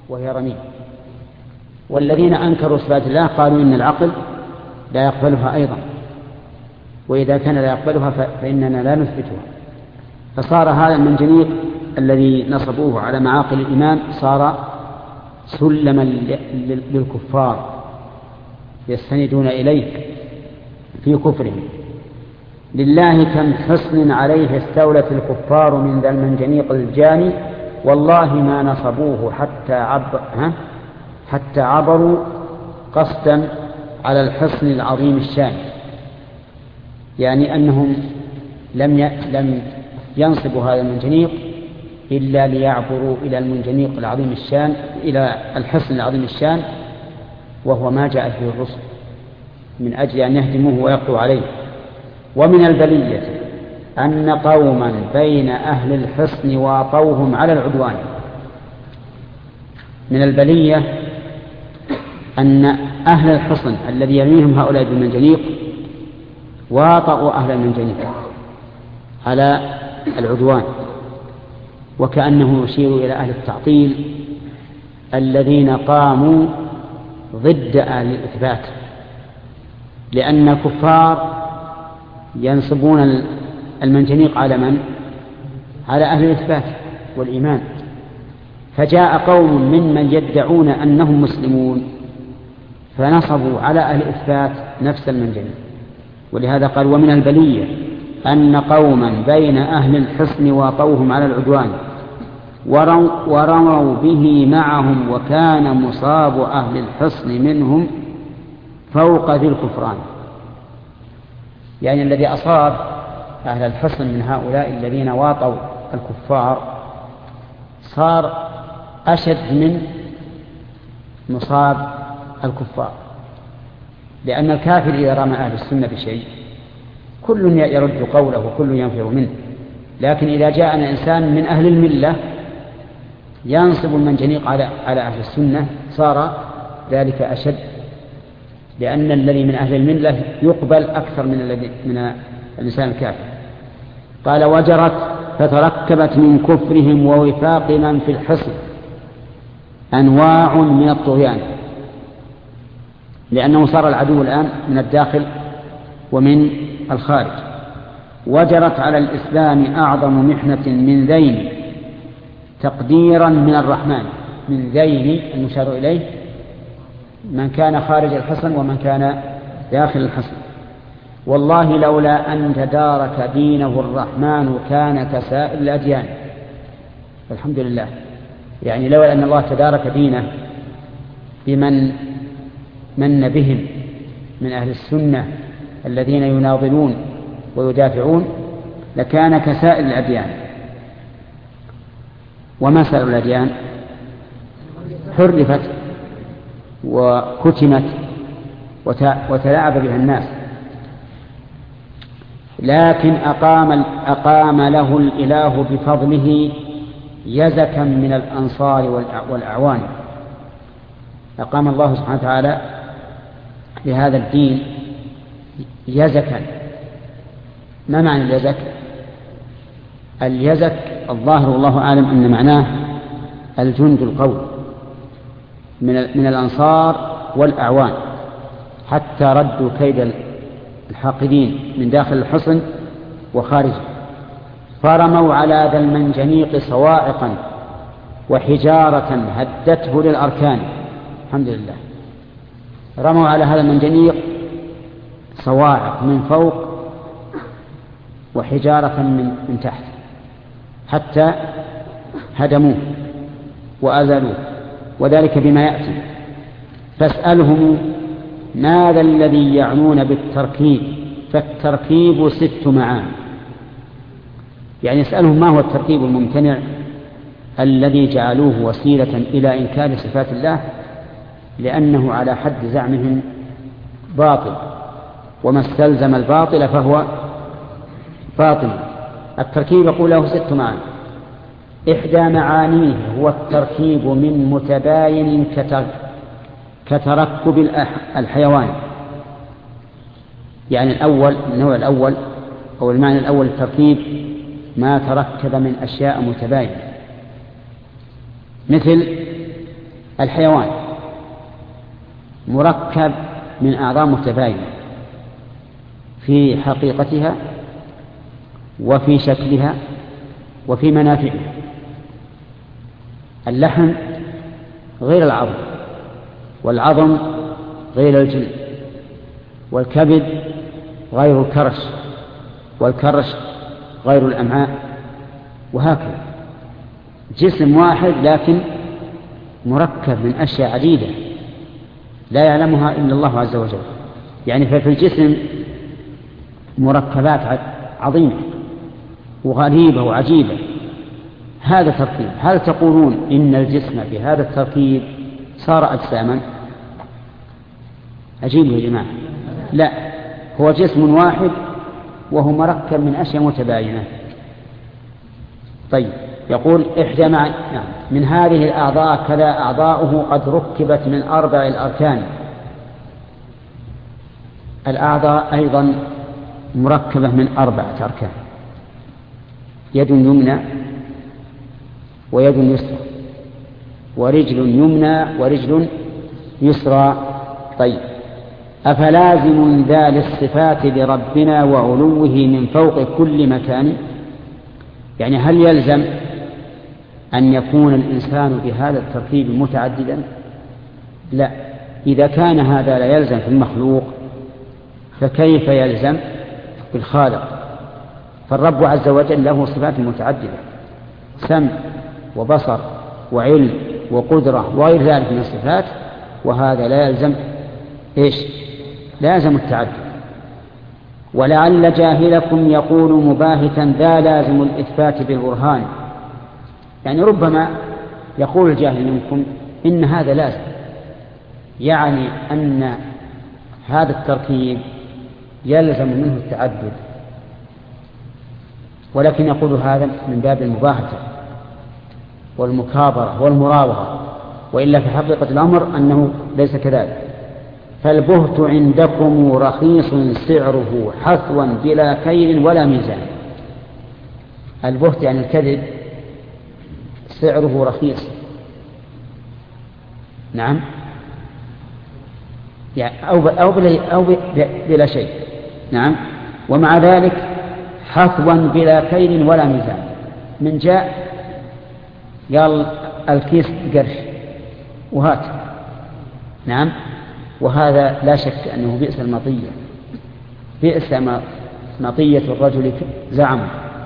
وهي رميم. والذين أنكروا صفات الله قالوا إن العقل لا يقبلها أيضا، وإذا كان لا يقبلها فإننا لا نثبتها. فصار هذا المنجنيق الذي نصبوه على معاقل الإيمان صار سلما للكفار يستندون إليه في كفرهم. لله كم حصن عليه استولت الكفار من ذا المنجنيق الجاني، والله ما نصبوه حتى عبروا قصدا على الحصن العظيم الشان. يعني أنهم لم ينصبوا هذا المنجنيق إلا ليعبروا إلى المنجنيق العظيم الشان، إلى الحصن العظيم الشان، وهو ما جاء فيه الرسل من أجل أن يهدموه ويقضوا عليه. ومن البلية أن قوما بين أهل الحصن واطوهم على العدوان. من البلية أن أهل الحصن الذي يرميهم هؤلاء بالمنجنيق واطؤوا أهل المنجنيق على العدوان، وكأنه يشير إلى أهل التعطيل الذين قاموا ضد أهل الإثبات، لأن الكفار ينصبون المنجنيق على من؟ على أهل الإثبات والإيمان. فجاء قوم ممن يدعون أنهم مسلمون فنصبوا على أهل الإثبات نفس المنجنيق. ولهذا قال ومن البلية أن قوما بين أهل الحصن واطوهم على العدوان ورموا به معهم، وكان مصاب أهل الحصن منهم فوق ذي الكفران. يعني الذي أصاب أهل الحصن من هؤلاء الذين واطوا الكفار صار أشد من مصاب الكفار، لأن الكافر إذا رمى أهل السنة بشيء كل يرد قوله وكل ينفر منه، لكن إذا جاءنا إنسان من أهل الملة ينصب المنجنيق على أهل السنة صار ذلك أشد، لأن الذي من أهل الملة يقبل أكثر من الإنسان الكافر. قال وجرت فتركبت من كفرهم ووفاق من في الحصن أنواع من الطغيان، لأنه صار العدو الآن من الداخل ومن الخارج. وجرت على الإسلام أعظم محنة من ذين تقديرا من الرحمن. من ذين المشار إليه من كان خارج الحصن ومن كان داخل الحصن. والله لولا أن تدارك دينه الرحمن كان كسائر الأديان. الحمد لله، يعني لولا أن الله تدارك دينه بمن من بهم من أهل السنة الذين يناضلون ويدافعون لكان كسائر الأديان. وما سائر الأديان؟ حرفت وكتمت وتلاعب بها الناس، لكن أقام له الإله بفضله يزكا من الأنصار والأعوان. أقام الله سبحانه وتعالى لهذا الدين يزكا. ما معنى اليزك؟ اليزك الظاهر والله أعلم أن معناه الجند القوي من الأنصار والأعوان، حتى ردوا كيد الحاقدين من داخل الحصن وخارجه. فرموا على ذا المنجنيق صواعقا وحجارة هدته للأركان. الحمد لله، رموا على هذا المنجنيق صواعق من فوق وحجارة من تحت حتى هدموه وأزالوه، وذلك بما يأتي. فاسألهم ماذا الذي يعنون بالتركيب، فالتركيب 6 معاني. يعني اسألهم ما هو التركيب الممتنع الذي جعلوه وسيلة إلى إنكار صفات الله، لأنه على حد زعمهم باطل، وما استلزم الباطل فهو باطل. التركيب يقول له 6 معاني. إحدى معانيه هو التركيب من متباين كتركب الحيوان. يعني النوع الأول أو المعنى الأول التركيب ما تركب من أشياء متباينة، مثل الحيوان مركب من أعضاء متباينة في حقيقتها وفي شكلها وفي منافعها. اللحم غير العظم، والعظم غير الجلد، والكبد غير الكرش، والكرش غير الأمعاء، وهكذا. جسم واحد لكن مركب من أشياء عديدة لا يعلمها إلا الله عز وجل. يعني ففي الجسم مركبات عظيمة وغريبة وعجيبة. هذا تركيب. هل تقولون إن الجسم بهذا التركيب صار أجساما؟ أجيبوا يا جماعة. لا، هو جسم واحد وهو مركب من أشياء متباينة. طيب، يقول من هذه الأعضاء كذا أعضاؤه قد ركبت من 4 الأركان. الأعضاء أيضا مركبة من 4 أركان: يد يمنى ويد يسرى، ورجل يمنى ورجل يسرى. طيب، أفلازم ذا للصفات لربنا وعلوه من فوق كل مكان؟ يعني هل يلزم أن يكون الإنسان بهذا التركيب متعددا؟ لا. إذا كان هذا لا يلزم في المخلوق فكيف يلزم بالخالق؟ فالرب عز وجل له صفات متعددة: سمع وبصر وعلم وقدرة وغير ذلك من الصفات، وهذا لا يلزم لا يلزم التعدد. ولعل جاهلكم يقول مباهتا ذا لازم الإثبات بالبرهان. يعني ربما يقول الجاهل منكم إن هذا لازم، يعني أن هذا التركيب يلزم منه التعدد، ولكن يقول هذا من باب المباهته والمكابرة والمراوغة، وإلا في حقيقة الأمر أنه ليس كذلك. فالبهت عندكم رخيص سعره حثوا بلا كيل ولا ميزان. البهت يعني الكذب، سعره رخيص، نعم، أو بلا شيء، نعم، ومع ذلك حثوا بلا كيل ولا ميزان. من جاء قال الكيس قرش وهات، نعم، وهذا لا شك أنه بئس المطية، بئس مطية الرجل زعم.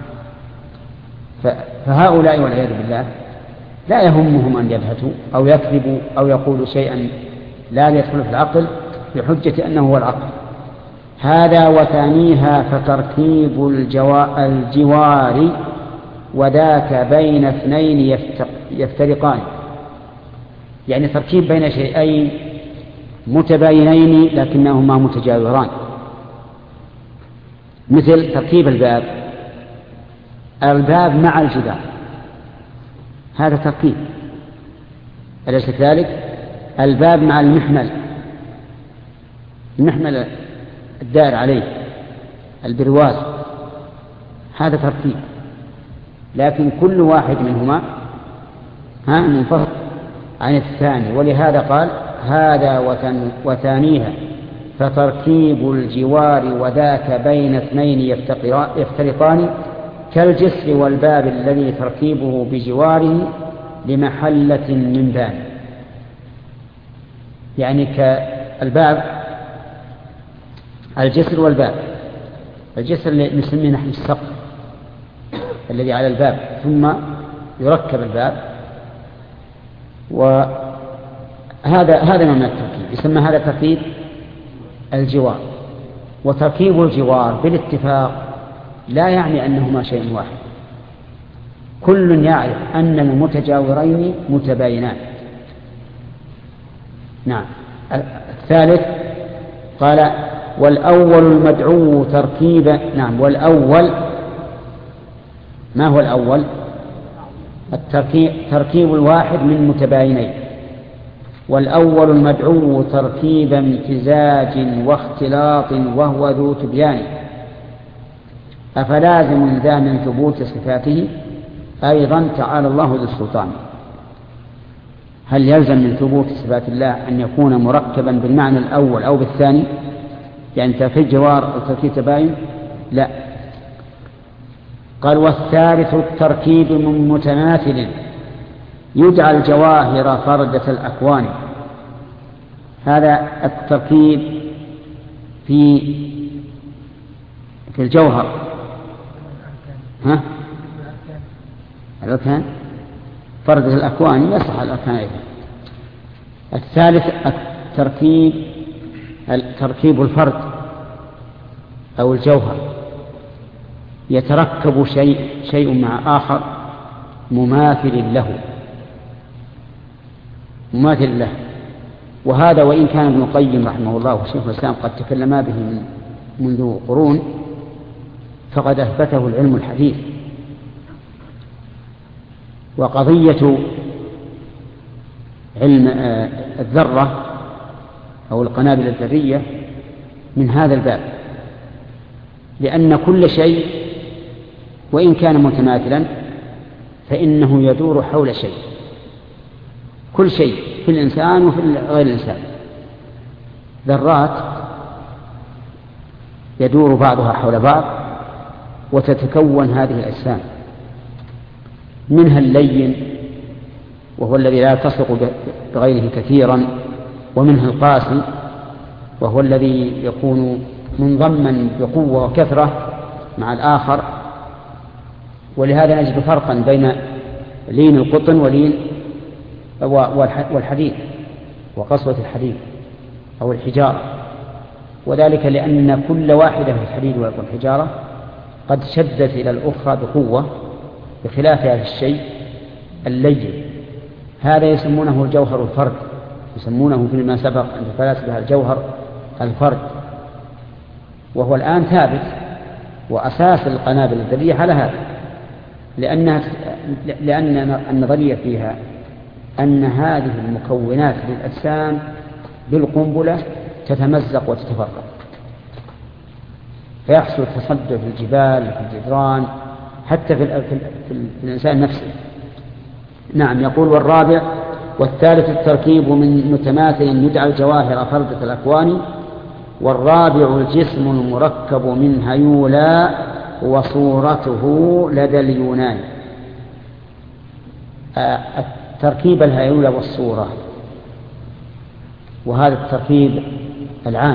فهؤلاء والعياذ بالله لا يهمهم أن يبهتوا أو يكذبوا أو يقولوا شيئا لا يدخل في العقل بحجة أنه هو العقل. هذا وثانيها فتركيب الجوار وذاك بين اثنين يفترقان. يعني تركيب بين شيئين متباينين لكنهما متجاوران، مثل تركيب الباب مع الجدار، هذا تركيب، أليس كذلك؟ الباب مع المحمل الدائر عليه، البرواز، هذا تركيب، لكن كل واحد منهما منفصل عن الثاني. ولهذا قال هذا وثانيها فتركيب الجوار وذاك بين اثنين يفترقان كالجسر والباب الذي تركيبه بجواره لمحلة من باب. يعني كالباب، الجسر والباب. الجسر اللي نسميه نحن السقف الذي على الباب، ثم يركب الباب، وهذا نوع من التركيب يسمى هذا تركيب الجوار. وتركيب الجوار بالاتفاق لا يعني أنهما شيء واحد، كل يعرف أن المتجاورين متباينان. نعم. الثالث قال والأول المدعو تركيبا. نعم، والأول ما هو الأول؟ تركيب الواحد من متباينين. والأول المدعو تركيب امتزاج واختلاط وهو ذو تبيان. أفلازم ذا من ثبوت صفاته أيضا تعالى الله ذو السلطان. هل يلزم من ثبوت صفات الله أن يكون مركبا بالمعنى الأول أو بالثاني؟ يعني تركيب جوار أو تركيب تباين؟ لا. قال والثالث التركيب من متماثل يجعل جواهر فردة الأكوان. هذا التركيب في الجوهر الأركان فردة الأكوان يصح الأركان أيضا. الثالث تركيب الفرد أو الجوهر، يتركب شيء مع آخر مماثل له، وهذا وإن كان ابن القيم رحمه الله وشيخ الإسلام قد تكلما به منذ قرون، فقد أثبته العلم الحديث. وقضية علم الذرة أو القنابل الذرية من هذا الباب، لأن كل شيء وإن كان متماثلا فإنه يدور حول شيء، كل شيء في الإنسان وفي غير الإنسان ذرات يدور بعضها حول بعض وتتكون هذه الأجسام، منها اللين وهو الذي لا يلتصق بغيره كثيرا، ومنها القاسي وهو الذي يكون منضما بقوة وكثرة مع الآخر. ولهذا نجد فرقا بين لين القطن ولين والحديد وقسوة الحديد أو الحجارة، وذلك لأن كل واحدة في الحديد والحجارة قد شدت إلى الأخرى بقوة، بخلاف هذا الشيء اللين. هذا يسمونه الجوهر الفرد، يسمونه فيما سبق عند الفلاسفة الجوهر الفرد، وهو الآن ثابت. وأساس القنابل الذرية على هذا، لأن النظرية فيها أن هذه المكونات للأجسام بالقنبلة تتمزق وتتفرق، فيحصل تصدع في الجبال في الجدران حتى في الإنسان نفسه. نعم. يقول والرابع والثالث التركيب من متماثل يجعل جواهر فردة الأكوان. والرابع الجسم المركب من هيولا وصورته لدى اليونان. تركيب الهيولة والصورة، وهذا التركيب العام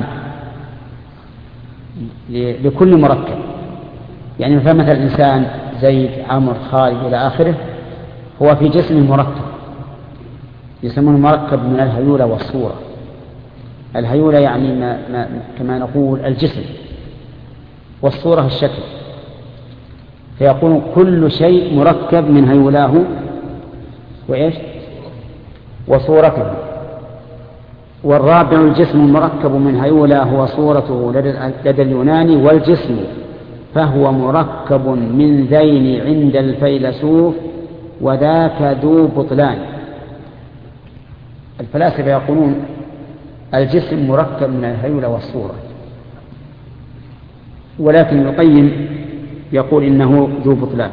لكل مركب. يعني مثلا الإنسان زيد عمرو خالد إلى آخره هو في جسم مركب يسمونه مركب من الهيولة والصورة. الهيولة يعني كما نقول الجسم، والصورة الشكل، فيكون كل شيء مركب من هيولاه وإيش وصورته. والرابع الجسم المركب من هيولاه وصورته لدى اليوناني. والجسم فهو مركب من ذين عند الفيلسوف وذاك ذو بطلان. الفلاسفة يقولون الجسم مركب من الهيولة والصورة، ولكن ابن القيم يقول إنه ذو بطلان،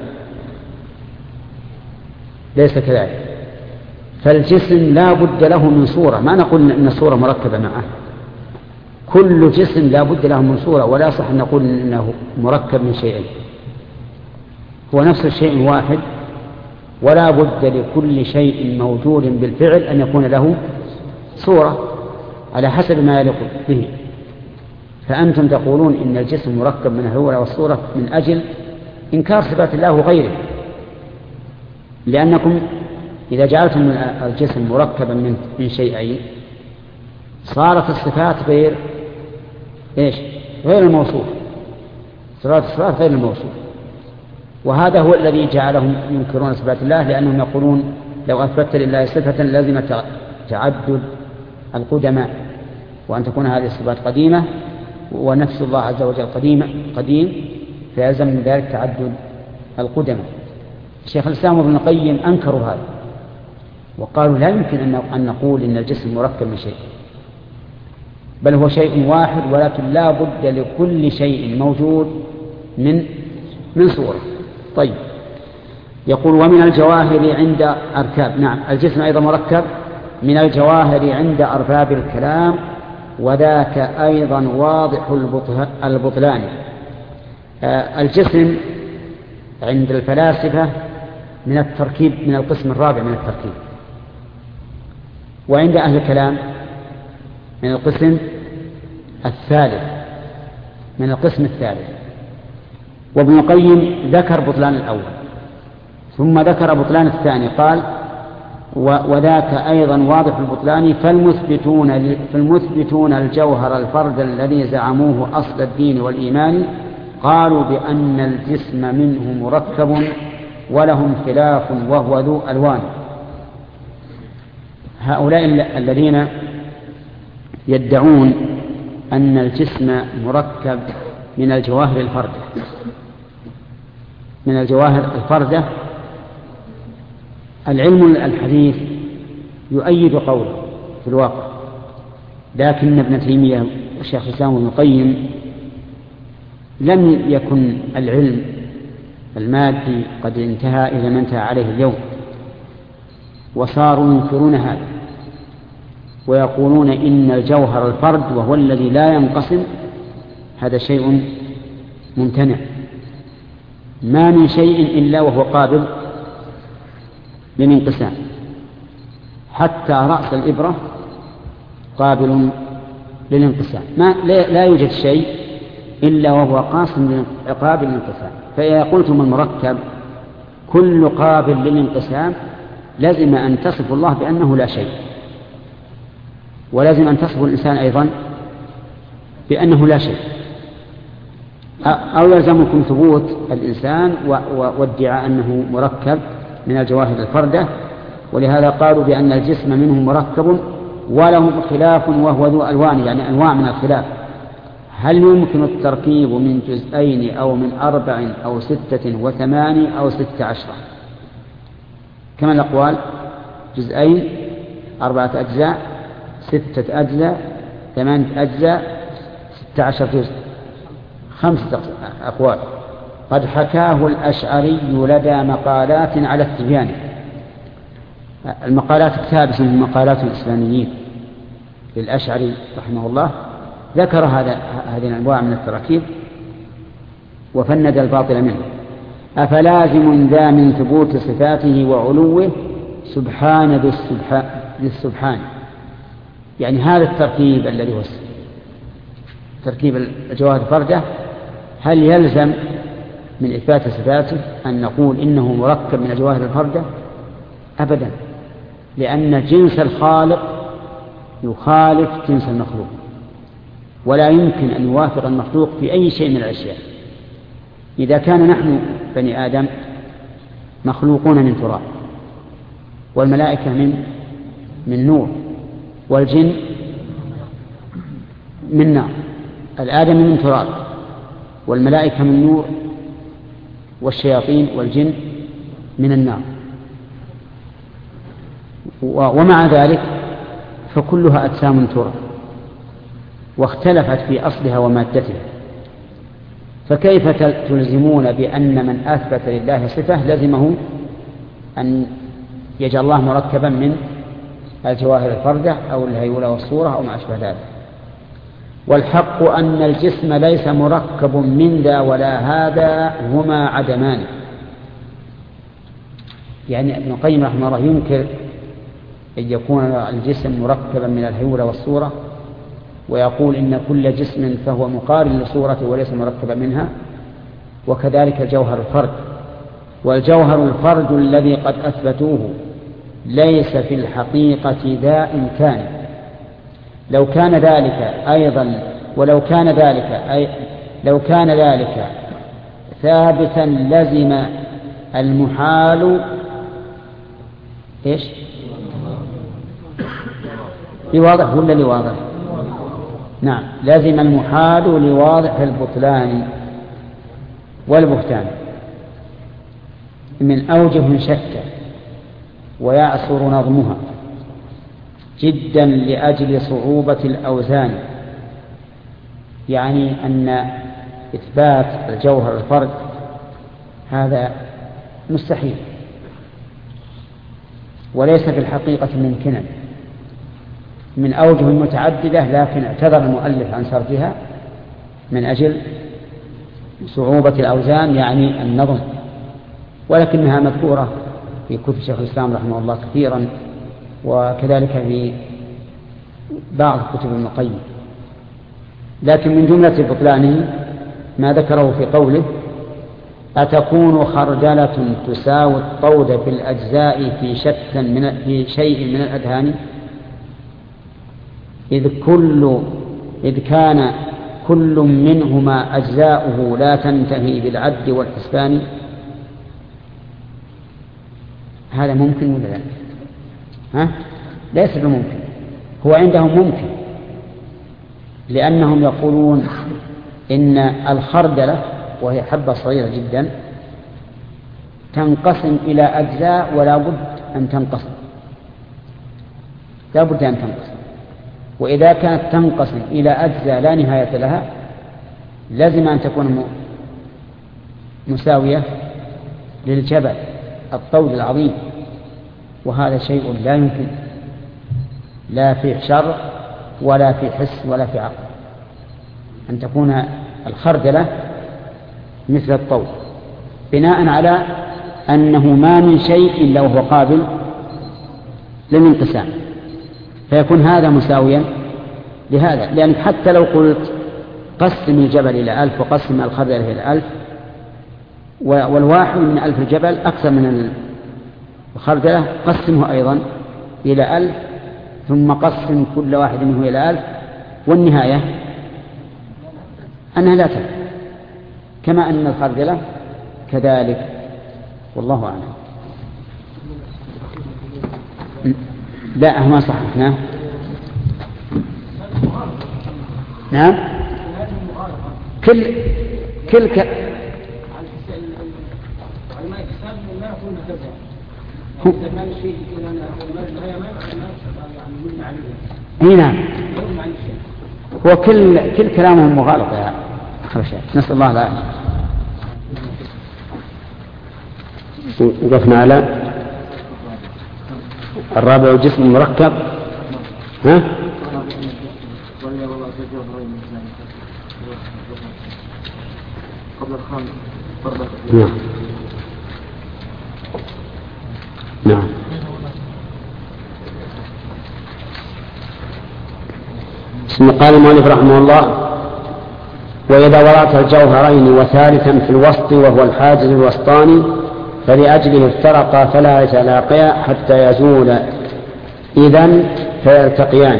ليس كذلك. فالجسم لا بد له من صورة، ما نقول إن الصورة مركبة معه، كل جسم لا بد له من صورة، ولا صح أن نقول إنه مركب من شيئين، هو نفس الشيء واحد، ولا بد لكل شيء موجود بالفعل أن يكون له صورة على حسب ما يليق به. فأنتم تقولون إن الجسم مركب من الهيولة والصورة من أجل إنكار صفات الله وغيره، لأنكم إذا جعلتم الجسم مركبا من شيئين صارت الصفات غير الموصوف، صارت الصفات غير الموصوف. وهذا هو الذي جعلهم ينكرون صفات الله، لأنهم يقولون لو أثبت لله صفة لازم تعدد القدماء، وأن تكون هذه الصفات قديمة ونفس الله عز وجل قديم، فيلزم من ذلك تعدد القدماء. الشيخ الإسلام ابن القيم أنكروا هذا وقالوا لا يمكن أن نقول إن الجسم مركب من شيء، بل هو شيء واحد، ولكن لا بد لكل شيء موجود من صورة. طيب. يقول ومن الجواهر عند أركاب. نعم. الجسم أيضا مركب من الجواهر عند أرباب الكلام، وذاك أيضا واضح البطلان. الجسم عند الفلاسفة من التركيب، من القسم الرابع من التركيب، وعند أهل الكلام من القسم الثالث، من القسم الثالث. وابن القيم ذكر بطلان الأول ثم ذكر بطلان الثاني، قال وذاك أيضا واضح البطلان، فالمثبتون الجوهر الفرد الذي زعموه أصل الدين والإيمان قالوا بأن الجسم منه مركب ولهم خلاف وهو ذو ألوان. هؤلاء الذين يدعون أن الجسم مركب من الجواهر الفردة، العلم الحديث يؤيد قوله في الواقع، لكن ابن تيمية والشيخ الإسلام ابن القيم لم يكن العلم المادي قد انتهى إلى ما انتهى عليه اليوم، وصاروا ينكرون هذا ويقولون إن الجوهر الفرد وهو الذي لا ينقسم هذا شيء ممتنع، ما من شيء إلا وهو قابل للانقسام، حتى رأس الإبرة قابل للانقسام، لا يوجد شيء إلا وهو قابل للانقسام. فإذا قلتم المركب كل قابل للانقسام لازم أن تصف الله بأنه لا شيء، ولازم أن تصف الإنسان أيضا بأنه لا شيء، أو يلزمكم ثبوت الإنسان وادعاء أنه مركب من الجواهر الفردة. ولهذا قالوا بأن الجسم منه مركب ولهم خلاف وهو ذو ألوان، يعني أنواع من الخلاف. هل يمكن التركيب من جزئين أو من 4 أو 6 و8 أو 16؟ كما الأقوال: جزئين، 4 أجزاء، 6 أجزاء، 8 أجزاء، 16 جزء، 5 أقوال. قد حكاه الأشعري لدى مقالات على التبيان. المقالات كتاب اسمه مقالات الإسلاميين للأشعري رحمه الله، ذكر هذه الأنواع من التراكيب وفند الباطل منه. أفلازم ذا من ثبوت صفاته وعلوه سبحان بالسبحان، يعني هذا التركيب الذي هو تركيب الجواهر الفردة، هل يلزم من إثبات صفاته أن نقول إنه مركب من الجواهر الفردة؟ أبدا، لأن جنس الخالق يخالف جنس المخلوق، ولا يمكن أن يوافق المخلوق في أي شيء من الأشياء. إذا كان نحن بني آدم مخلوقون من تراب، والملائكة من نور، والجن من نار، الآدم من تراب والملائكة من نور والشياطين والجن من النار، ومع ذلك فكلها أجسام تراب واختلفت في أصلها ومادتها، فكيف تلزمون بأن من أثبت لله صفة لزمه أن يجعل الله مركبا من الجواهر الفردة أو الهيولة والصورة أو ما أشبه ذلك؟ والحق أن الجسم ليس مركب من ذا ولا هذا، هما عدمان. يعني ابن القيم رحمه الله ينكر أن يكون الجسم مركبا من الهيولة والصورة، ويقول إن كل جسم فهو مقارن لصورته وليس مركبا منها، وكذلك الجوهر الفرد. والجوهر الفرد الذي قد أثبتوه ليس في الحقيقة ذا إمكان. لو كان ذلك أيضا، ولو كان ذلك ثابتا لزم المحال إيش؟ لواضح ولا لواضح؟ نعم، لازم المحال لواضح البطلان والبهتان من أوجه شتى، ويعسر نظمها جدا لأجل صعوبة الأوزان. يعني أن إثبات الجوهر الفرد هذا مستحيل وليس في الحقيقة ممكنا، من أوجه متعددة، لكن اعتذر المؤلف عن سردها من أجل صعوبة الأوزان يعني النظم، ولكنها مذكورة في كتب شيخ الإسلام رحمه الله كثيرا، وكذلك في بعض كتب ابن القيم. لكن من جملة بطلانه ما ذكره في قوله: أتكون خردلة تساوي الطود في الأجزاء في شيء من الأذهان، إذ كان كل منهما أجزاؤه لا تنتهي بالعد والحسبان. هذا ممكن ولا لا؟ ليس بممكن، هو عندهم ممكن، لأنهم يقولون إن الخردلة وهي حبة صغيرة جدا تنقسم إلى أجزاء ولا بد أن تنقسم، لا بد أن تنقسم، وإذا كانت تنقسم إلى أجزاء لا نهاية لها لازم أن تكون مساوية للجبل الطود العظيم، وهذا شيء لا يمكن، لا في شرع ولا في حس ولا في عقل، أن تكون الخردلة مثل الطود، بناء على أنه ما من شيء إلا وهو قابل للانقسام، فيكون هذا مساويا لهذا. لأنك حتى لو قلت قسم الجبل إلى 1000 وقسم الخردلة إلى 1000، والواحد من 1000 الجبل أكثر من الخردلة، قسمه أيضا إلى 1000 ثم قسم كل واحد منه إلى 1000، والنهاية أنها لا تنفع، كما أن الخردلة كذلك، والله أعلم. لا ما صح. نعم كل نعم، هو كل كلامهم مغالطة يا أخي، نسأل الله العافية. وقفنا على الرابع الجسم المركب. نعم نعم. قال المؤلف رحمه الله: وإذا وضعت الجوهرين وثالثا في الوسط وهو الحاجز الوسطاني فلأجله افترقا فلا يتلاقيا حتى يزول إذن فيلتقيان.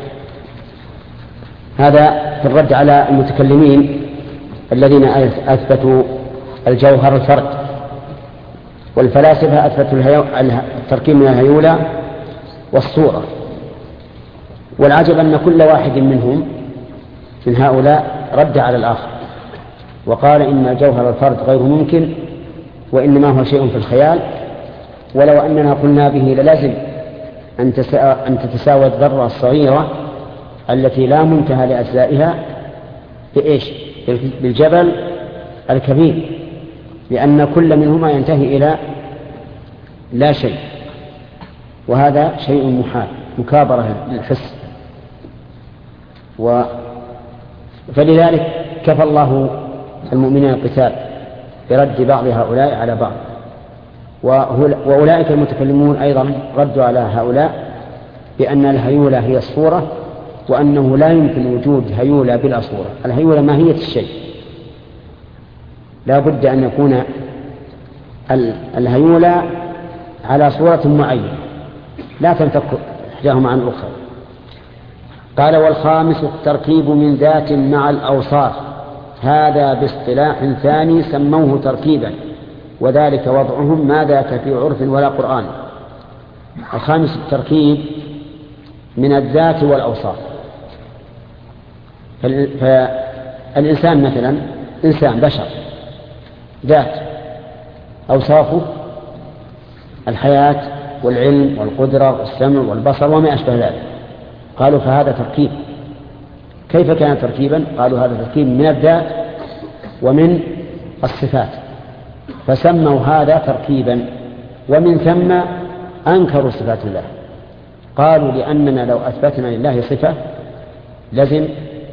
هذا في الرد على المتكلمين الذين أثبتوا الجوهر الفرد، والفلاسفة أثبتوا التركيب من الهيولى والصورة. والعجب أن كل واحد منهم من هؤلاء رد على الآخر وقال إن جوهر الفرد غير ممكن، وإنما هو شيء في الخيال، ولو أننا قلنا به للازم أن تتساوى الذرة الصغيرة التي لا منتهى لأجزائها بإيش؟ بالجبل الكبير، لأن كل منهما ينتهي إلى لا شيء، وهذا شيء محال، مكابرة للحس. فلذلك كفى الله المؤمنين القتال برد بعض هؤلاء على بعض، وأولئك المتكلمون أيضا ردوا على هؤلاء بأن الهيولة هي الصورة، وأنه لا يمكن وجود هيولة بلا صورة. الهيولة ماهية الشيء، لا بد أن يكون الهيولة على صورة معينة لا تنفك إحداهما عن الأخرى. قال: والخامس التركيب من ذات مع الأوصاف، هذا باصطلاح ثاني سموه تركيبا، وذلك وضعهم ما ذاك في عرف ولا قرآن. الخامس التركيب من الذات والأوصاف. فالإنسان مثلا إنسان بشر ذات، أوصافه الحياة والعلم والقدرة والسمع والبصر وما أشبه ذلك. قالوا فهذا تركيب. كيف كان تركيبا؟ قالوا هذا تركيب من الذات ومن الصفات، فسموا هذا تركيبا، ومن ثم أنكروا صفات الله قالوا لأننا لو أثبتنا لله صفة لازم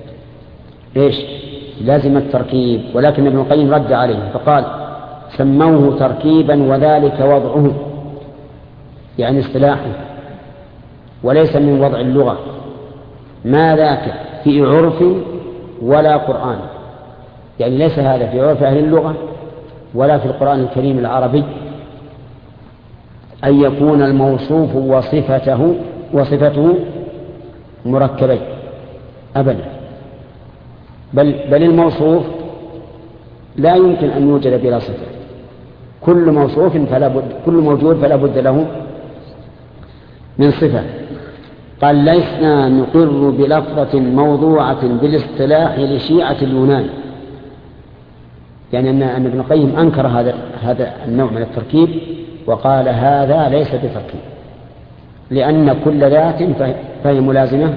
لازم التركيب، ولكن ابن القيم رد عليه فقال سموه تركيبا وذلك وضعه، يعني اصطلاحه، وليس من وضع اللغة، ما ذاك في عرف ولا قرآن، يعني ليس هذا في عرف أهل اللغة ولا في القرآن الكريم العربي أن يكون الموصوف وصفته مركبين أبدا، بل الموصوف لا يمكن أن يوجد بلا صفة، كل موجود فلا بد له من صفة. قال لسنا نقر بلفظة موضوعة بالاصطلاح لشيعة اليونان، يعني أن ابن القيم أنكر هذا النوع من التركيب وقال هذا ليس بتركيب، لأن كل ذات فهي ملازمة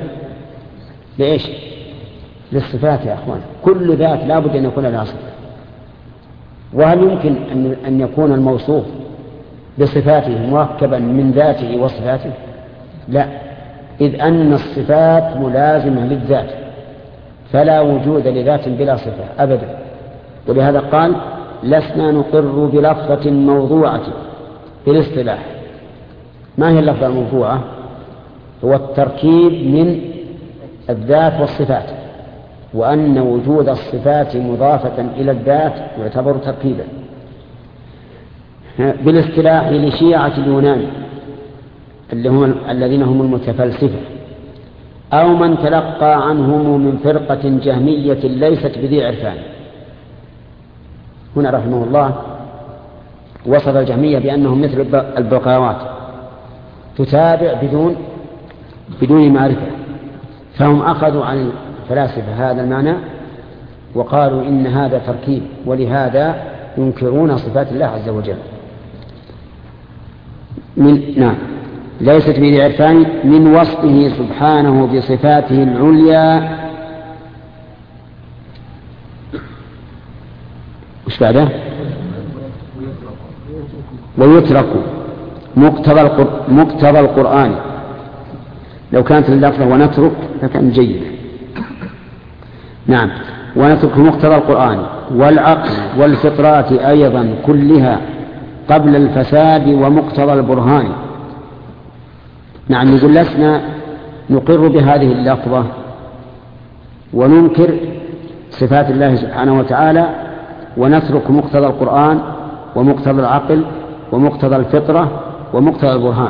للصفات يا أخوان، كل ذات لا بد أن يكون لها صفة. وهل يمكن أن يكون الموصوف بصفاته مركبا من ذاته وصفاته؟ لا، إذ أن الصفات ملازمة للذات، فلا وجود لذات بلا صفة أبدا. ولهذا قال لسنا نقر بلفظة موضوعة بالاصطلاح. ما هي اللفظة الموضوعة؟ هو التركيب من الذات والصفات، وأن وجود الصفات مضافة إلى الذات يعتبر تركيبا. بالاصطلاح لشيعة اليونان الذين هم المتفلسفة، أو من تلقى عنهم من فرقة جهمية ليست بذي عرفان. هنا رحمه الله وصف الجهمية بأنهم مثل البقاوات تتابع بدون معرفة، فهم أخذوا عن الفلاسفة هذا المعنى وقالوا إن هذا تركيب، ولهذا ينكرون صفات الله عز وجل. ليست بذي عرفان من وصفه سبحانه بصفاته العليا. وش بعده؟ ويترك مقتضى القرآن. لو كانت اللفظة ونترك فكان جيد. نعم، ونترك مقتضى القرآن والعقل والفطرات أيضا كلها قبل الفساد ومقتضى البرهان. نعم، يقول لسنا نقر بهذه اللفظة وننكر صفات الله سبحانه وتعالى، ونترك مقتضى القرآن ومقتضى العقل ومقتضى الفطرة ومقتضى البرهان.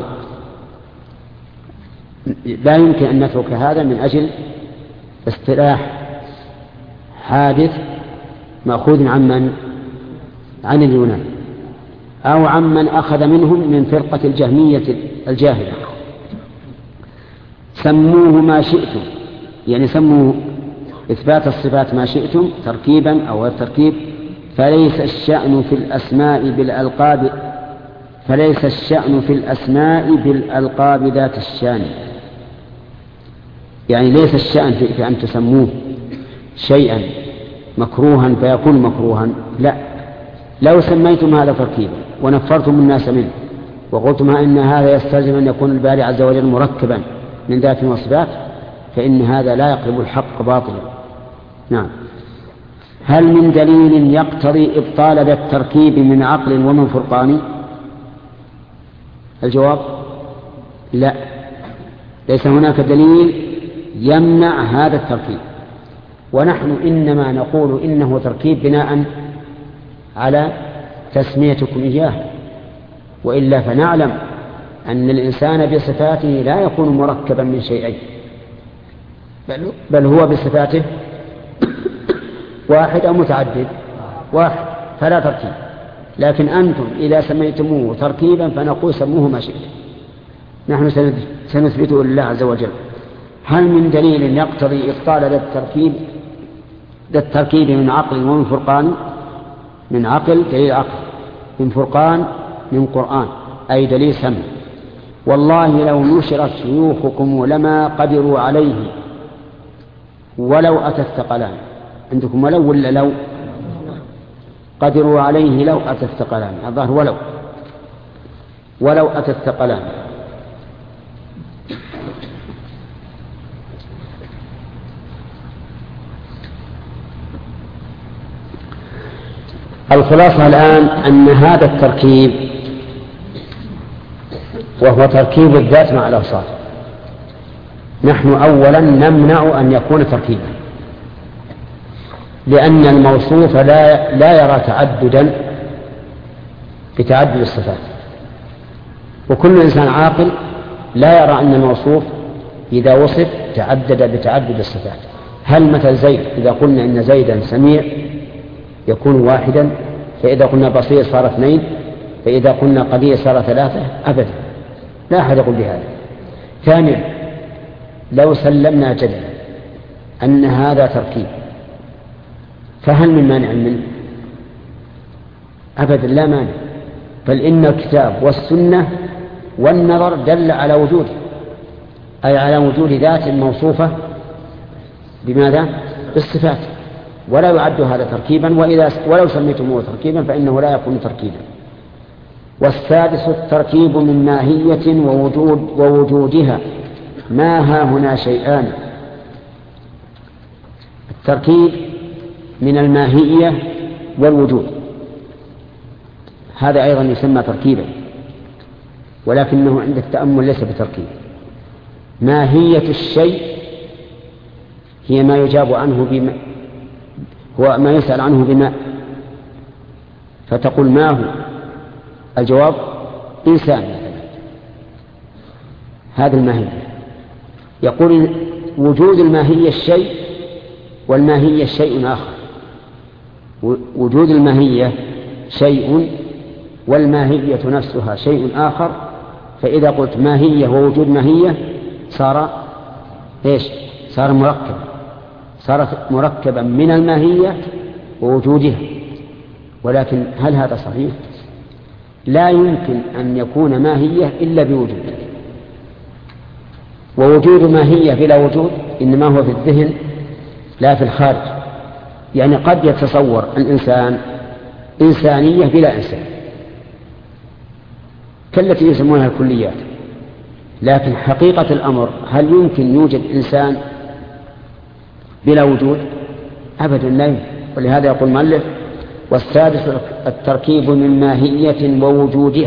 لا يمكن أن نترك هذا من أجل اصطلاح حادث مأخوذ عن اليونان، أو عمن أخذ منهم من فرقة الجهمية الجاهلة. سموه ما شئتم، يعني سموا إثبات الصفات ما شئتم تركيبا أو غير تركيب، فليس الشأن في الأسماء بالألقاب ذات الشان. يعني ليس الشأن في أن تسموه شيئا مكروها فيكون مكروها، لا، لو سميتم هذا تركيبا ونفرتم الناس منه وقلتم إن هذا يستلزم أن يكون الباري عز وجل مركبا من ذات وصفات، فإن هذا لا يقلب الحق باطلا. نعم. هل من دليل يقتضي إبطال ذا التركيب من عقل ومن فرقان؟ الجواب لا، ليس هناك دليل يمنع هذا التركيب، ونحن إنما نقول إنه تركيب بناء على تسميتكم إياه، وإلا فنعلم أن الإنسان بصفاته لا يكون مركبا من شيئين، بل هو بصفاته واحد أو متعدد، واحد فلا تركيب. لكن أنتم إذا سميتموه تركيبا فنقول سموه ما شئتم، نحن سنثبته لله عز وجل. هل من دليل يقتضي إبطال ذا التركيب من عقل ومن فرقان؟ من عقل دليل عقل، من فرقان من قرآن، أي دليل سمع. والله لو نشرت شيوخكم لما قدروا عليه ولو أتى الثقلان. عندكم ولو ولا لو؟ قدروا عليه لو أتى الثقلان، الظاهر ولو أتى الثقلان. الخلاصة الآن أن هذا التركيب وهو تركيب الذات مع الأوصاف نحن أولا نمنع أن يكون تركيبا، لأن الموصوف لا يرى تعددا بتعدد الصفات، وكل إنسان عاقل لا يرى أن الموصوف إذا وصف تعدد بتعدد الصفات. هل مثل زيد إذا قلنا إن زيدا سميع يكون واحدا، فإذا قلنا بصير صار اثنين، فإذا قلنا قدير صار ثلاثة؟ أبدا، لا أحد يقول بهذا. ثانيا، لو سلمنا جدلا أن هذا تركيب فهل من مانع منه؟ أبدا لا مانع، بل إن الكتاب والسنة والنظر دل على وجوده، أي على وجود ذات موصوفة بماذا؟ بالصفات، ولا يعد هذا تركيبا، ولو سميتموه تركيبا فإنه لا يكون تركيبا. والسادس التركيب من ماهية ووجودها، ما ها هنا شيئان. التركيب من الماهية والوجود هذا أيضا يسمى تركيبا، ولكنه عند التأمل ليس بتركيب. ماهية الشيء هي ما يجاب عنه بما، هو ما يسأل عنه بما، فتقول ما هو؟ الجواب إنسان مثلا، هذا الماهية. يقول وجود الماهية الشيء، والماهية شيء آخر. وجود الماهية شيء والماهية نفسها شيء آخر، فإذا قلت ماهية ووجود ماهية صار إيش؟ صار مركب، صارت مركبا من الماهية ووجودها. ولكن هل هذا صحيح؟ لا يمكن أن يكون ماهية إلا بوجود، ووجود ماهية بلا وجود إنما هو في الذهن لا في الخارج. يعني قد يتصور الإنسان إنسانية بلا إنسان كالتي يسمونها الكليات، لكن حقيقة الأمر هل يمكن يوجد إنسان بلا وجود؟ أبدا لا يمكن. ولهذا يقول المؤلف والسادس التركيب من ماهية ووجودها.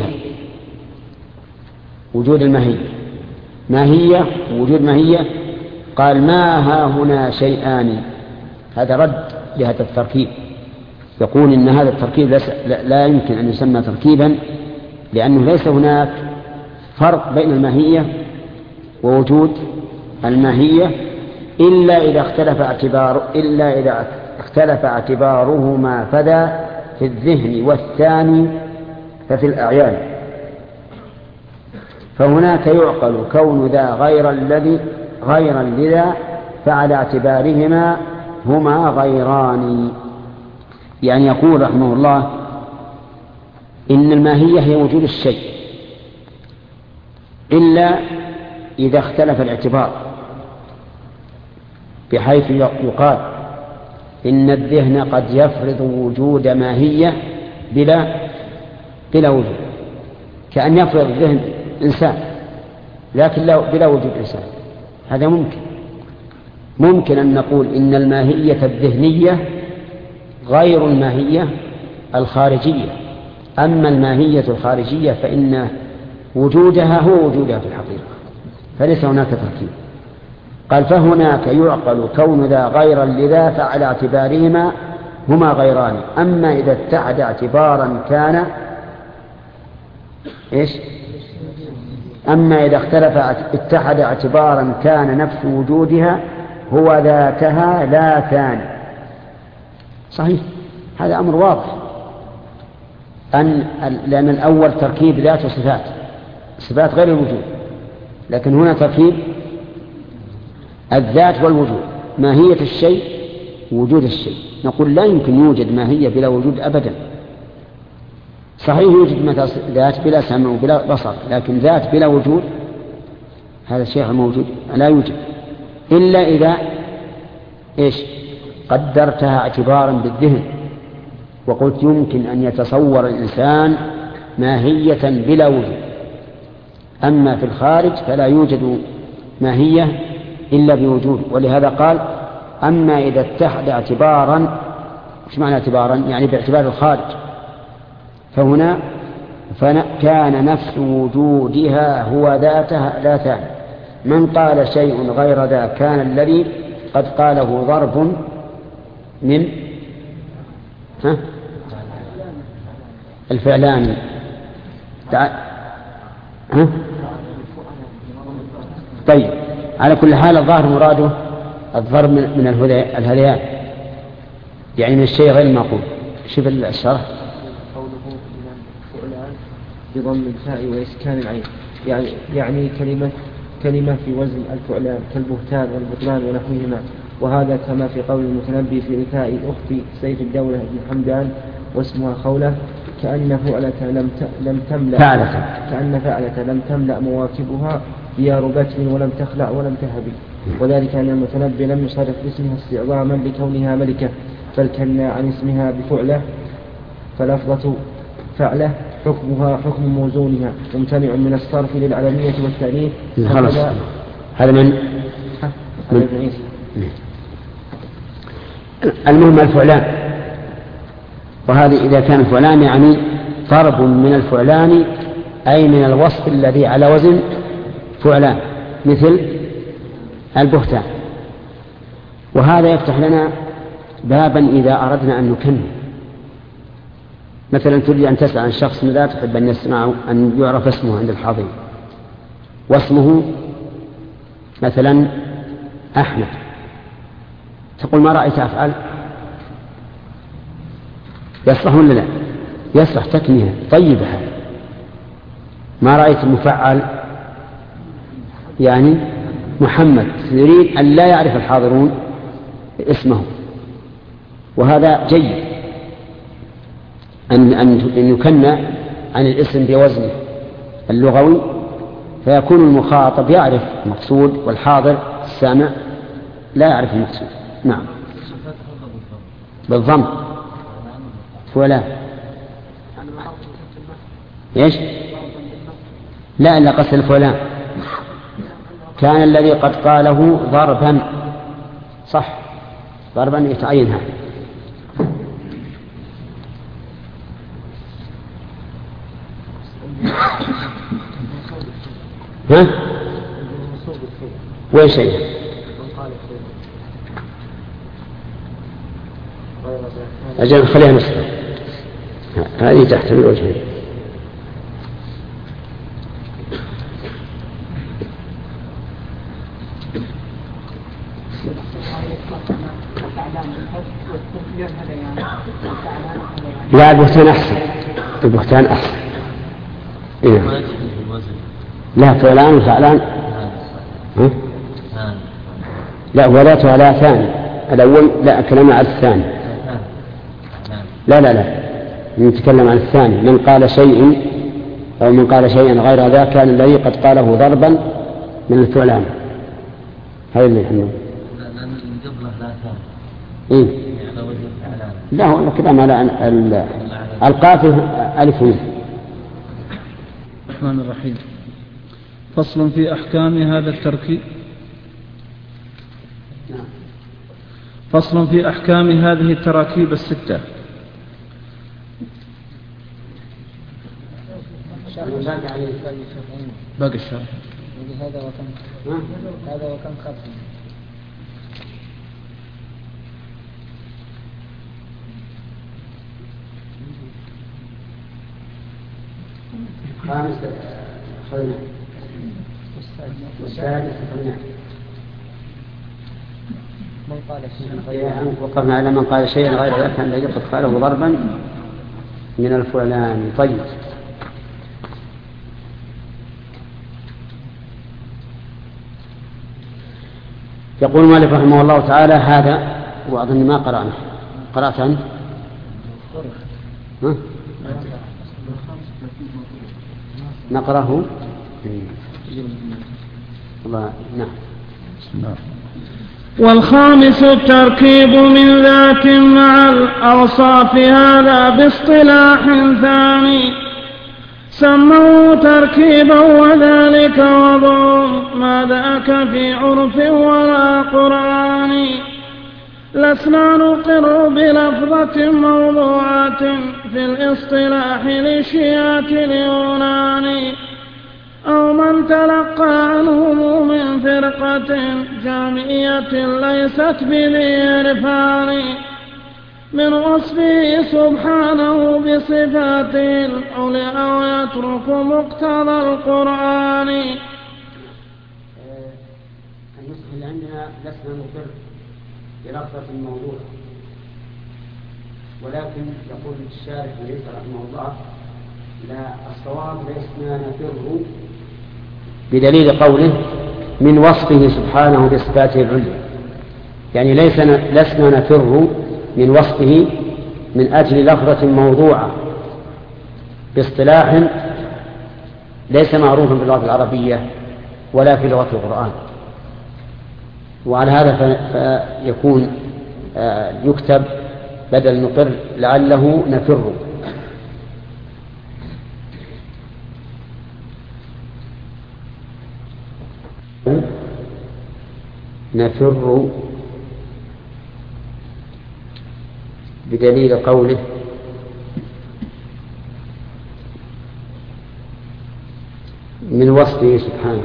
وجود الماهية، ماهية ووجود ماهية. قال ما ها هنا شيئان، هذا رد لهذا التركيب، يقول إن هذا التركيب لا يمكن أن يسمى تركيبا، لأنه ليس هناك فرق بين الماهية ووجود الماهية إلا إذا اختلف اعتبارهما، فذا في الذهن والثاني ففي الأعيان. فهناك يعقل كون ذا غيرا لذا، فعلى اعتبارهما هما غيران. يعني يقول رحمه الله إن الماهية هي وجود الشيء إلا إذا اختلف الاعتبار، بحيث يقال إن الذهن قد يفرض وجود ماهية بلا وجود، كأن يفرض الذهن إنسان لكن بلا وجود إنسان. هذا ممكن أن نقول إن الماهية الذهنية غير الماهية الخارجية، أما الماهية الخارجية فإن وجودها هو وجودها في الحقيقة، فليس هناك تركيب. قال فهناك يعقل كون ذا غيرا لذا، فعلى اعتبارهما هما غيران. أما إذا اتحد اعتبارا كان إيش؟ أما إذا اتحد اعتبارا كان نفس وجودها هو ذاتها لا ثاني. صحيح، هذا أمر واضح، لأن الأول تركيب ذات وصفات، صفات غير الوجود، لكن هنا تركيب الذات والوجود، ماهية الشيء وجود الشيء. نقول لا يمكن يوجد ماهية بلا وجود أبدا. صحيح يوجد ذات بلا سمع وبلا بصر، لكن ذات بلا وجود هذا الشيء موجود لا يوجد إلا إذا إيش؟ قدرتها اعتبارا بالذهن، وقلت يمكن أن يتصور الإنسان ماهية بلا وجود. أما في الخارج فلا يوجد ماهية إلا بوجود. ولهذا قال أما إذا اتحد اعتبارا إيش معنى اعتبارا؟ يعني باعتبار الخارج. فهنا كان نفس وجودها هو ذاتها لا ثاني. من قال شيء غير ذا كان الذي قد قاله ضرب من الفعلان. طيب، على كل حال الظاهر مراده الضرب من الهذيان، يعني من الشيء غير المعقول. شوف الشرح. قوله فعلان بضم الفاء وإسكان العين، يعني كلمة في وزن الفعلان كالبهتان والبطلان ونحوهما. وهذا كما في قول المتنبي في رثاء الأخت سيف الدولة بن حمدان واسمها خولة، كأن فعلة لم تملأ مواكبها ديار بكر ولم تخلع ولم تهبي. وذلك أن المتنبي لم يصرف باسمها استعظاما لكونها ملكة، بل كنا عن اسمها بفعلة، فلفظة فعلة حكمها حكم موزونها ممتنع من الصرف للعلمية والتأنيث. هذا من المهم الفعلان. وهذه إذا كان الفعلان يعني ضرب من الفعلان، أي من الوصف الذي على وزن فعلان، مثل البهتان. وهذا يفتح لنا بابا إذا أردنا أن نكمل. مثلا تريد أن تسأل عن شخص لا تحب أن يسمع أن يعرف اسمه عند الحاضرين، واسمه مثلا أحمد، تقول ما رأيت أفعل؟ يصلح ولا لا؟ يصلح تكنية طيبة. ما رأيت مفعل؟ يعني محمد، يريد أن لا يعرف الحاضرون اسمه. وهذا جيد أن يكنى عن الاسم بوزنه اللغوي، فيكون المخاطب يعرف المقصود والحاضر السامع لا يعرف المقصود. نعم، بالضم فعلان. ايش؟ لا، إلا قصد الفعلان. كان الذي قد قاله ضربا، صح، ضربا يتعين هذا. ها؟ وين شيء؟ أجل خليها نسخة، هذه تحتمل وجهين. لا، البهتان أحسن، البهتان أحسن. إيه؟ لا، فعلان وفعلان. لا، ولاته لا ثاني. الأول لا، كلام على الثاني. لا نتكلم عن الثاني. من قال شيء أو من قال شيئا غير ذا كان الذي قد قاله ضربا من الفعلان. هذا اللي يحمل. إيه؟ لا، هو كلام على القافل ألف. الرحمن الرحيم. فصل في أحكام هذا التركيب. فصل في أحكام هذه التراكيب الستة. باقي الشرح. هذا وكم خمسة. خامس خلنا والسادس خلنا. من قال شيئا وقفنا على من قال شيئا غير ذلك كان الذي قد قاله ضربا من الفعلان. طيب، يقول مالك رحمه الله تعالى هذا، وأظن ما قرأنا. قرأت عنه؟ نقرأه. الله. نعم. والخامس التركيب من ذات مع الأوصاف، هذا باصطلاح ثاني سموه تركيبا، وذلك وضع ما ذاك في عرف ولا قرآن. لسنا نقر بلفظة موضوعة في الاصطلاح لشيعة اليونان أو من تلقى عنهم من فرقة جامعية ليست بذي عرفان من وصفه سبحانه بصفاته العلى أو يترك مقتضى القرآن. النسخة اللي عندنا لسنا نقر بلفظة الموضوع، ولكن يقول الشارح وليس رحمه الله لا، الصواب لسنا نفر بدليل قوله من وصفه سبحانه بصفاته العليا، يعني لسنا نفر من وصفه من أجل لفظة موضوعة باصطلاح ليس معروفا باللغة العربية ولا في لغة القرآن. وعلى هذا فيكون يكتب بدل نقر لعله نفر. نفر بدليل قوله من وصفه سبحانه.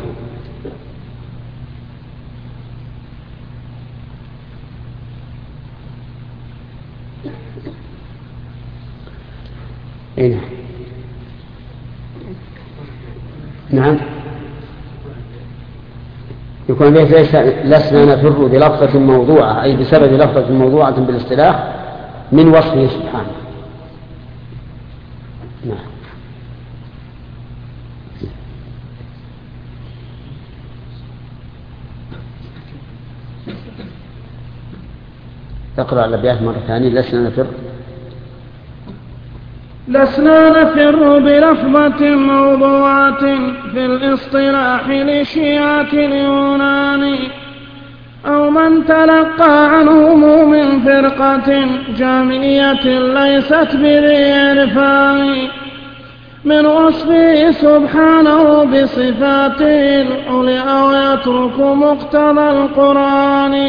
نعم يكون لسنا نفر بلفظة موضوعة أي بسبب لفظة موضوعة بالاصطلاح من وصفه سبحانه. نعم. تقرأ الأبيات مرة ثانية. لسنا نفر بلفظة موضوعة في الاصطلاح لشيعة اليونان أو من تلقى عنهم من فرقة جامعية ليست بذي عرفان من وصفه سبحانه بصفاته العلى أو يترك مقتضى القرآن.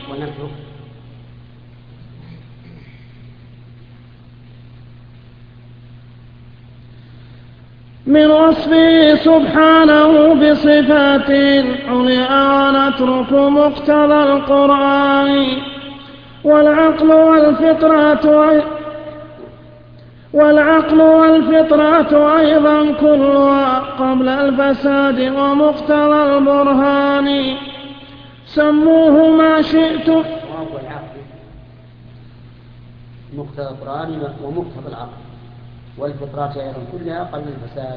من وصفه سبحانه بصفاته العليا ونترك مقتضى القرآن والعقل والفطرة أيضا كلها قبل الفساد ومقتضى البرهان سموه ما شئتم. مقتضى القرآن ومقتضى العقل والفطرات أيضا كلها قبل الفساد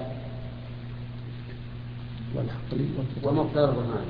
ومقتضى البرهان.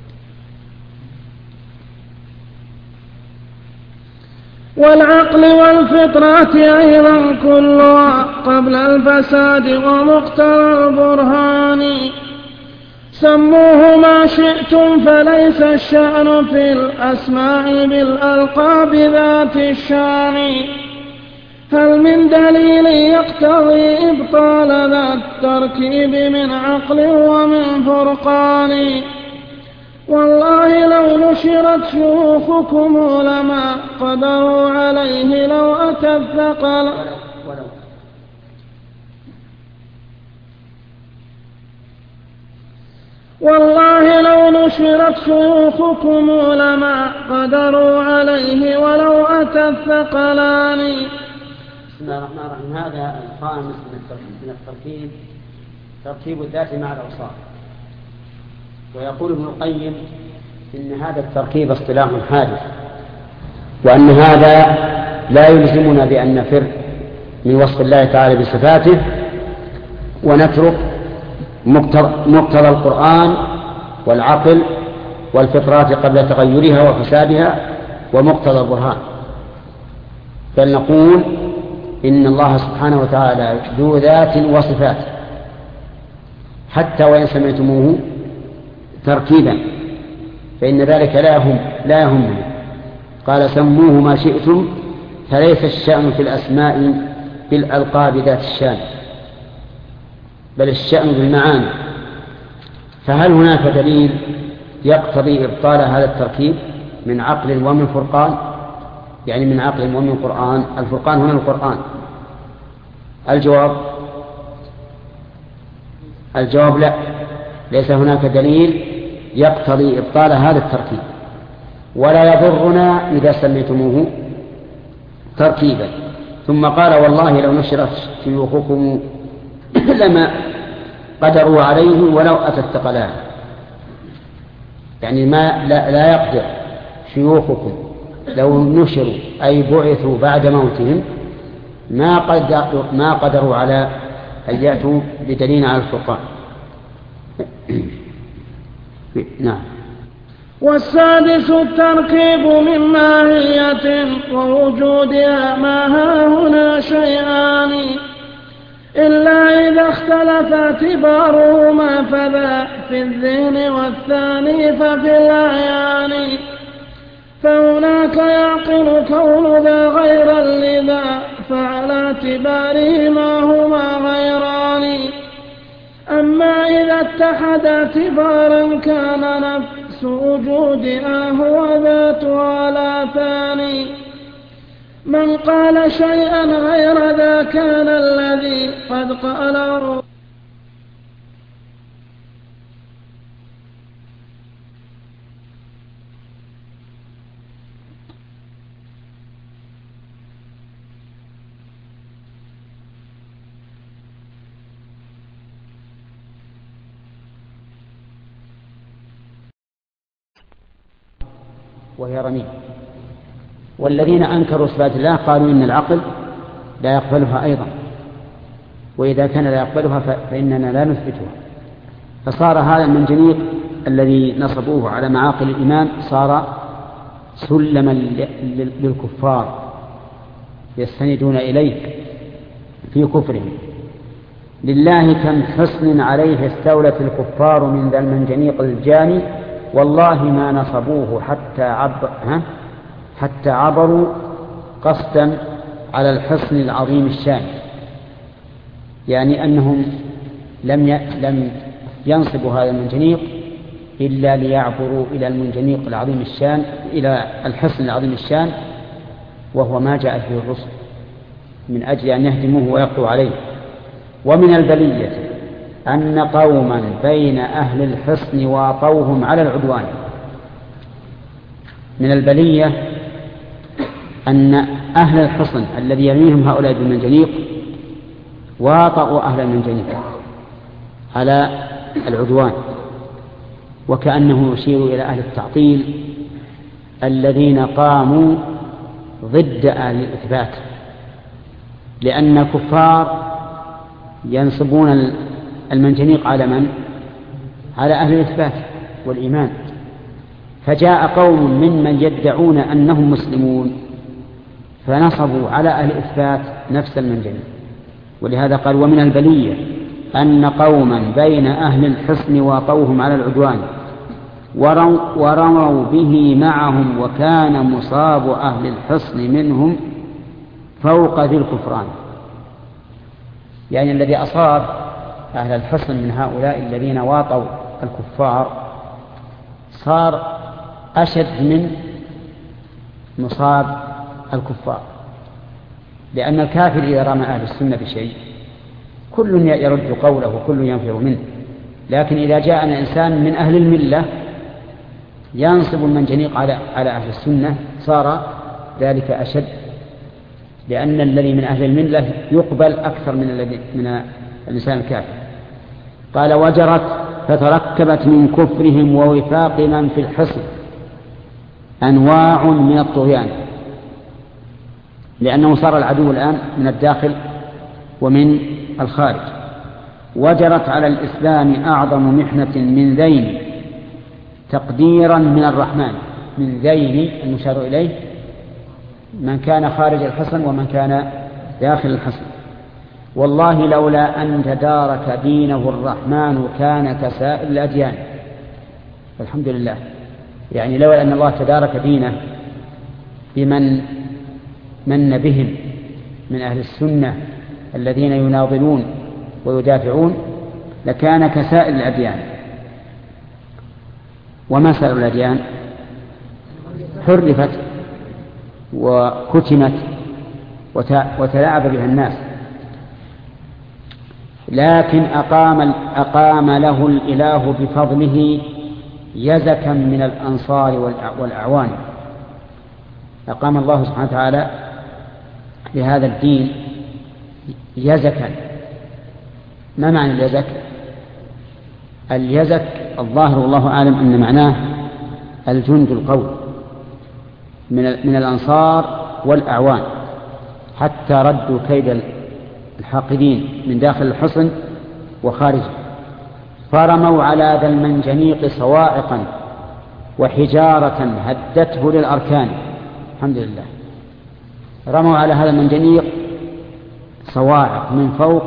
والعقل والفطرة أيضا كلها قبل الفساد ومقتضى البرهان سموه ما شئتم فليس الشأن في الأسماء بالألقاب ذات الشان هل من دليل يقتضي إبطال ذا التركيب من عقل ومن فرقان والله لو نشرت شيوخكم لما قدروا عليه لو أتى الثقل. والله لو نشرت شيوخكم لما قدروا عليه ولو أتى الثقلان. بسم الله الرحمن الرحيم. هذا الخامس من التركيب تركيب الذات مع الأوصاف. ويقول ابن القيم إن هذا التركيب اصطلاح حادث وأن هذا لا يلزمنا بأن نفر من وصف الله تعالى بصفاته ونترك مقتضى القرآن والعقل والفطرات قبل تغيرها وفسادها ومقتضى البرهان، بل نقول إن الله سبحانه وتعالى ذو ذات وصفات حتى وإن سمعتموه تركيبا فإن ذلك لا يهم. قال سموه ما شئتم فليس الشأن في الأسماء بالألقاب ذات الشان بل الشأن بالمعاني. فهل هناك دليل يقتضي إبطال هذا التركيب من عقل ومن فرقان؟ يعني من عقل ومن قرآن. الفرقان هنا القرآن. الجواب لا، ليس هناك دليل يقتضي إبطال هذا التركيب، ولا يضرنا إذا سميتموه تركيبا. ثم قال والله لو نشرت شيوخكم لما قدروا عليه ولو أتى الثقلان، يعني لا يقدر شيوخكم لو نشروا أي بعثوا بعد موتهم ما قدروا على أن يأتوا بدليل على الفرقان. نعم. والسادس التركيب من ماهية ووجودها ما هاهنا شيئان، إلا إذا اختلف اعتبارهما فذا في الذهن والثاني ففي الأعيان. فهناك يعقل كون ذا غيرا لذا، فعلى اعتبارهما هما غيران. أما إذا اتحد اعتبارا كان نفس وجودها هو ذاتها لا ثاني. من قال شيئا غير ذا كان الذي قد قاله. وهي رميم. والذين أنكروا صفات الله قالوا إن العقل لا يقبلها أيضا، وإذا كان لا يقبلها فإننا لا نثبتها. فصار هذا المنجنيق الذي نصبوه على معاقل الإمام صار سلما للكفار يستندون إليه في كفرهم. لله كم حصن عليه استولت الكفار من ذا المنجنيق الجاني، والله ما نصبوه حتى عبروا قصدا على الحصن العظيم الشان. يعني أنهم لم ينصبوا هذا المنجنيق إلا ليعبروا إلى المنجنيق العظيم الشان، إلى الحصن العظيم الشان، وهو ما جاء فيه الرسل من أجل أن يهدموه ويقضوا عليه. ومن البلية أن قوما بين أهل الحصن واطوهم على العدوان. من البلية أن أهل الحصن الذي يرميهم هؤلاء بالمنجنيق واطؤوا أهل المنجنيق على العدوان، وكأنه يشير إلى أهل التعطيل الذين قاموا ضد أهل الإثبات، لأن الكفار ينصبون المنجنيق على من؟ على أهل الإثبات والإيمان. فجاء قوم ممن يدعون أنهم مسلمون فنصبوا على أهل الإثبات نفس المنجنيق. ولهذا قال ومن البلية أن قوما بين أهل الحصن واطوهم على العدوان ورموا به معهم، وكان مصاب أهل الحصن منهم فوق ذي الكفران. يعني الذي أصاب أهل الحصن من هؤلاء الذين واطوا الكفار صار أشد من مصاب الكفار، لأن الكافر إذا رمى أهل السنة بشيء كل يرد قوله وكل ينفر منه، لكن إذا جاءنا إنسان من أهل الملة ينصب المنجنيق على أهل السنة صار ذلك أشد، لأن الذي من أهل الملة يقبل أكثر من الإنسان الكافر. قال وجرت فتركبت من كفرهم ووفاق من في الحصن أنواع من الطغيان، لأنه صار العدو الآن من الداخل ومن الخارج. وجرت على الإسلام أعظم محنة من ذين تقديرا من الرحمن. من ذين المشار إليه من كان خارج الحصن ومن كان داخل الحصن. والله لولا أن تدارك دينه الرحمن كان كسائر الأديان. الحمد لله، يعني لولا أن الله تدارك دينه بمن من بهم من أهل السنة الذين يناضلون ويدافعون لكان كسائر الأديان. وما سائر الأديان؟ حرفت وكتمت وتلاعب بها الناس، لكن أقام له الإله بفضله يزكا من الأنصار والأعوان. أقام الله سبحانه وتعالى لهذا الدين يزكا. ما معنى اليزك؟ اليزك الظاهر والله أعلم أن معناه الجند القوي من الأنصار والأعوان، حتى ردوا كيد الحاقدين من داخل الحصن وخارجه، فرموا على ذا المنجنيق صواعقا وحجارة هدته للأركان. الحمد لله. رموا على هذا المنجنيق صواعق من فوق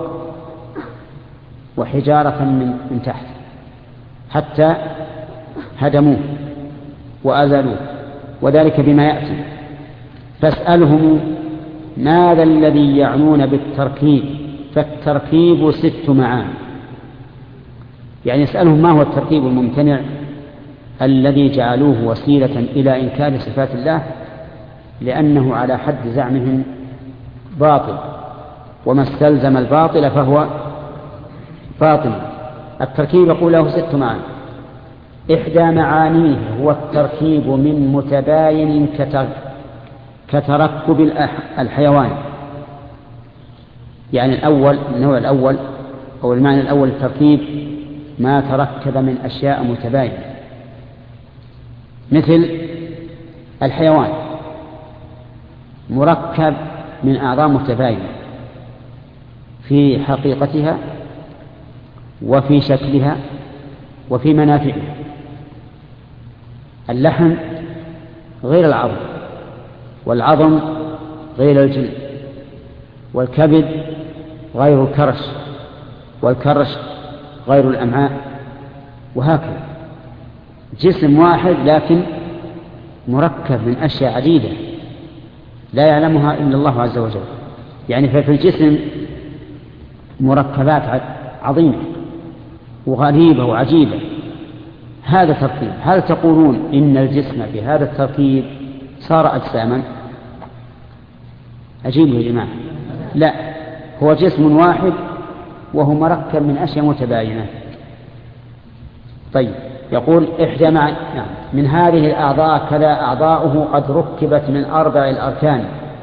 وحجارة من تحت حتى هدموه وأزلوه، وذلك بما يأتي. فاسألهم ماذا الذي يعنون بالتركيب، فالتركيب 6 معاني. يعني اسألهم ما هو التركيب الممتنع الذي جعلوه وسيلة إلى إنكار صفات الله، لأنه على حد زعمهم باطل، وما استلزم الباطل فهو باطل. التركيب يقول له 6 معاني. إحدى معانيه هو التركيب من متباين كتركب الحيوان. يعني النوع الأول أو المعنى الأول التركيب ما تركب من أشياء متباينة، مثل الحيوان مركب من أعضاء متباينة في حقيقتها وفي شكلها وفي منافعها. اللحم غير العظم، والعظم غير الجلد، والكبد غير الكرش، والكرش غير الأمعاء، وهكذا. جسم واحد لكن مركب من أشياء عديدة لا يعلمها إلا الله عز وجل. يعني ففي الجسم مركبات عظيمة وغريبة وعجيبة. هذا تركيب. هل تقولون إن الجسم بهذا التركيب صار أجساما؟ عجيب يا جماعة. لا، هو جسم واحد وهو مركب من أشياء متباينة. طيب، يقول إحدى من هذه الأعضاء كذا أعضاؤه قد ركبت من 4 الأركان.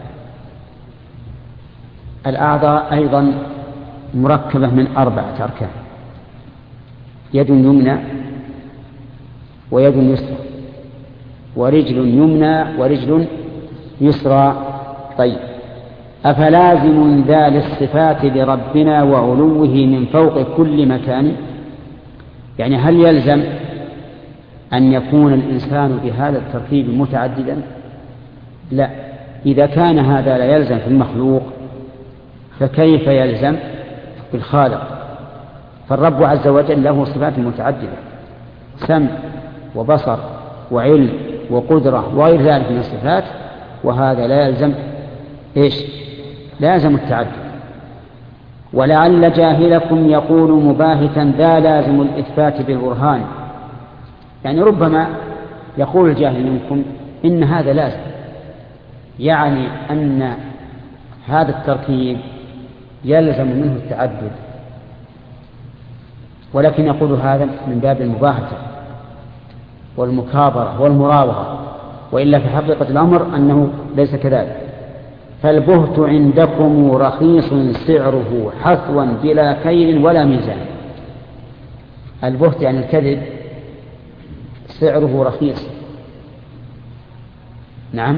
الأعضاء أيضا مركبة من 4 أركان: يد يمنى ويد يسرى، ورجل يمنى ورجل يسرى. طيب، أفلازم ذا للصفات لربنا وعلوه من فوق كل مكان؟ يعني هل يلزم أن يكون الإنسان بهذا التركيب متعددا؟ لا. إذا كان هذا لا يلزم في المخلوق فكيف يلزم بالخالق؟ فالرب عز وجل له صفات متعددة: سمع وبصر وعلم وقدرة وغير ذلك من الصفات، وهذا لا يلزم لا يلزم التعدد. ولعل جاهلكم يقول مباهتا ذا لازم الإثبات بالبرهان. يعني ربما يقول الجاهل منكم إن هذا لازم، يعني أن هذا التركيب يلزم منه التعدد، ولكن يقول هذا من باب المباهته والمكابرة والمراوغة، وإلا في حقيقة الأمر أنه ليس كذلك. فالبهت عندكم رخيص سعره حثوا بلا كيل ولا ميزان. البهت يعني الكذب، سعره رخيص، نعم،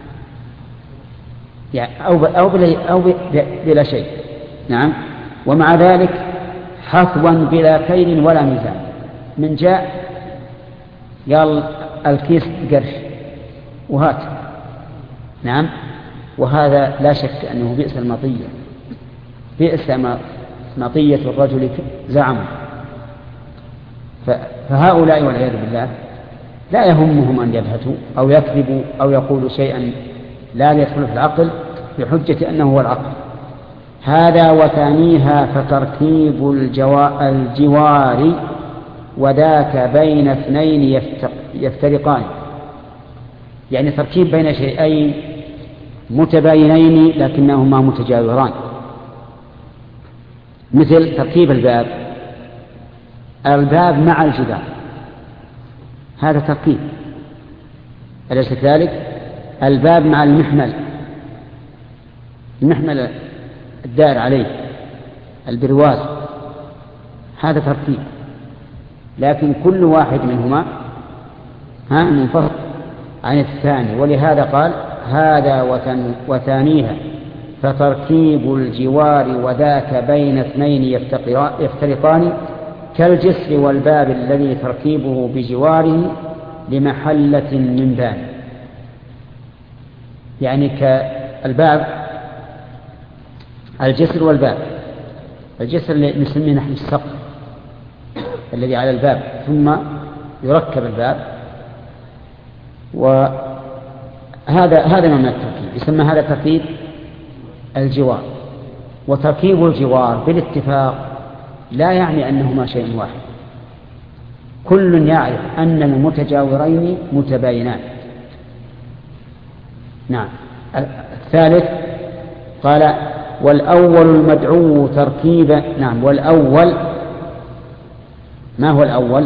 يعني أو بلا شيء، نعم، ومع ذلك حثوا بلا كيل ولا ميزان. من جاء قال الكيس قرش وهات، نعم، وهذا لا شك أنه بئس المطية، بئس مطية الرجل زعمه. فهؤلاء والعياذ بالله لا يهمهم أن يبهتوا أو يكذبوا أو يقولوا شيئا لا يدخل في العقل بحجة أنه هو العقل. هذا وثانيها فتركيب الجوار وذاك بين 2 يفترقان. يعني تركيب بين شيئين متباينين لكنهما متجاوران، مثل تركيب الباب مع الجدار، هذا تركيب، أليس كذلك؟ الباب مع المحمل الدائر عليه البرواز، هذا تركيب، لكن كل واحد منهما منفصل عن الثاني. ولهذا قال هذا وثانيها فتركيب الجوار وذاك بين اثنين يفترقان كالجسر والباب الذي تركيبه بجواره لمحلة من باب، يعني كالباب الجسر والباب. الجسر اللي نسميه نحن السقف الذي على الباب، ثم يركب الباب، وهذا من التركيب يسمى هذا تركيب الجوار. وتركيب الجوار بالاتفاق لا يعني أنهما شيء واحد، كل يعرف أن المتجاورين متباينان. نعم. الثالث قال والأول المدعو تركيبا. نعم. والأول ما هو الأول؟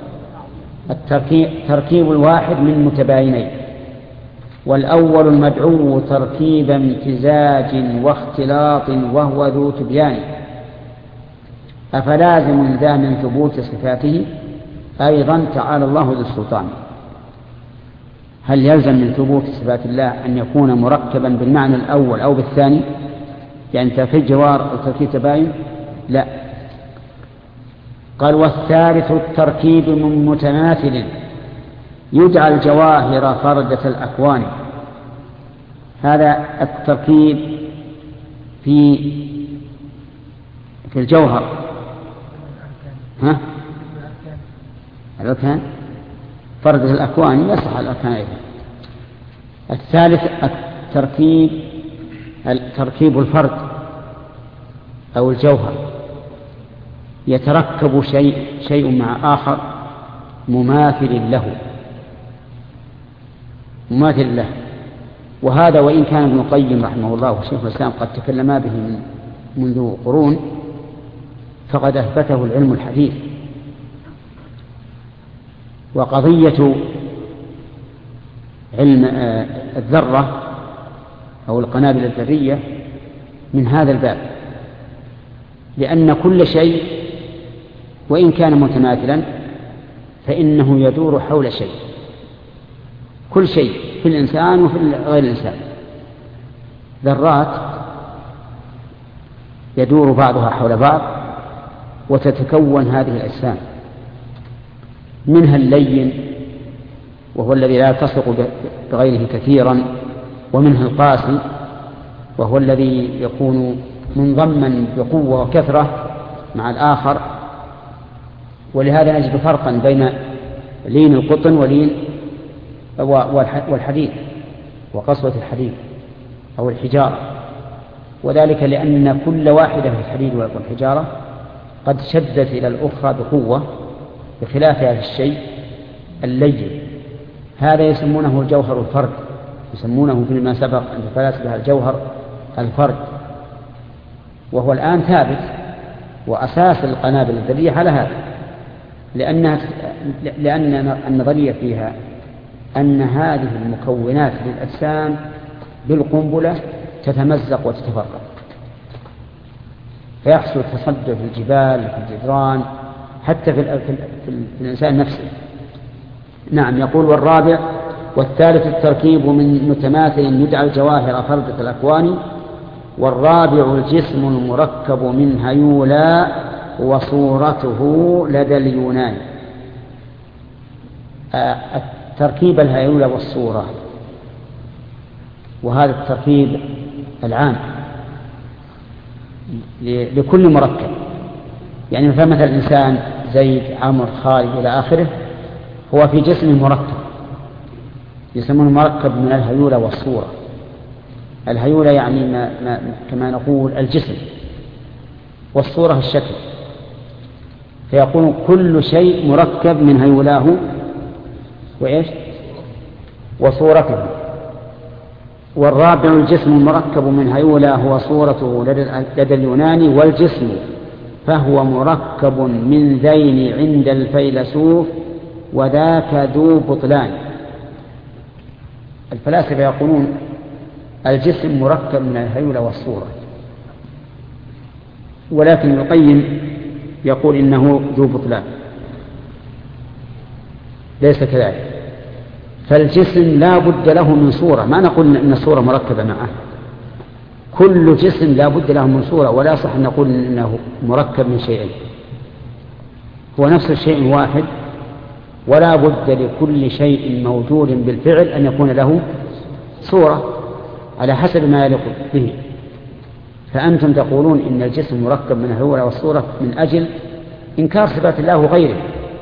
تركيب الواحد من متباينين. والأول المدعو تركيب امتزاج واختلاط وهو ذو تبيان، أفلازم ذا من ثبوت صفاته أيضا تعالى الله ذو السلطان. هل يلزم من ثبوت صفات الله أن يكون مركبا بالمعنى الأول أو بالثاني، يعني تركيب جوار أو تركيب تباين؟ لا. قال والثالث التركيب من متماثل يدعى الجواهر فردة الأكوان. هذا التركيب في الجوهر الأركان فردة الأكوان يصح الأركان أيضا. الثالث تركيب الفرد أو الجوهر، يتركب شيء مع آخر مماثل له. وهذا وإن كان ابن القيم رحمه الله وشيخ الإسلام قد تكلما به منذ قرون، فقد أثبته العلم الحديث. وقضية علم الذرة أو القنابل الذرية من هذا الباب، لأن كل شيء وإن كان متماثلا فإنه يدور حول شيء، كل شيء في الإنسان وفي غير الإنسان ذرات يدور بعضها حول بعض وتتكون هذه الأجسام، منها اللين وهو الذي لا يلتصق بغيره كثيرا، ومنها القاسي وهو الذي يكون منضما بقوة وكثرة مع الآخر. ولهذا نجد فرقا بين لين القطن ولين والحديد وقسوة الحديد أو الحجارة، وذلك لأن كل واحدة في الحديد والحجارة قد شدت إلى الأخرى بقوة بخلاف هذا الشيء اللين. هذا يسمونه الجوهر الفرد، يسمونه فيما سبق عند الفلاسفة الجوهر الفرد، وهو الآن ثابت. وأساس القنابل الذرية على هذا، لأن النظرية فيها أن هذه المكونات للأجسام بالقنبلة تتمزق وتتفرق، فيحصل تصدع في الجبال في الجدران حتى في الإنسان نفسه. نعم. يقول والرابع والثالث التركيب من متماثل يدعى الجواهر فردة الأكوان. والرابع الجسم المركب من هيولا وصورته لدى اليونان. تركيب الهيولة والصورة، وهذا التركيب العام لكل مركب، يعني مثل الإنسان زيد عمرو خالد إلى آخره هو في جسم مركب يسمونه مركب من الهيولة والصورة. الهيولة يعني كما نقول الجسم، والصورة الشكل، فيقول كل شيء مركب من هيولاه وإيش وصورته. والرابع الجسم المركب من هيولى هو صورته لدى اليوناني، والجسم فهو مركب من ذين عند الفيلسوف وذاك ذو بطلان. الفلاسفة يقولون الجسم مركب من الهيولى والصورة، ولكن ابن القيم يقول إنه ذو بطلان، ليس كذلك. فالجسم لا بد له من صورة، ما نقول إن الصورة مركبة معه، كل جسم لا بد له من صورة، ولا صح أن نقول إنه مركب من شيئين، هو نفس الشيء واحد، ولا بد لكل شيء موجود بالفعل أن يكون له صورة على حسب ما يليق به. فأنتم تقولون إن الجسم مركب من الهيولى والصورة من أجل إنكار صفات الله وغيره،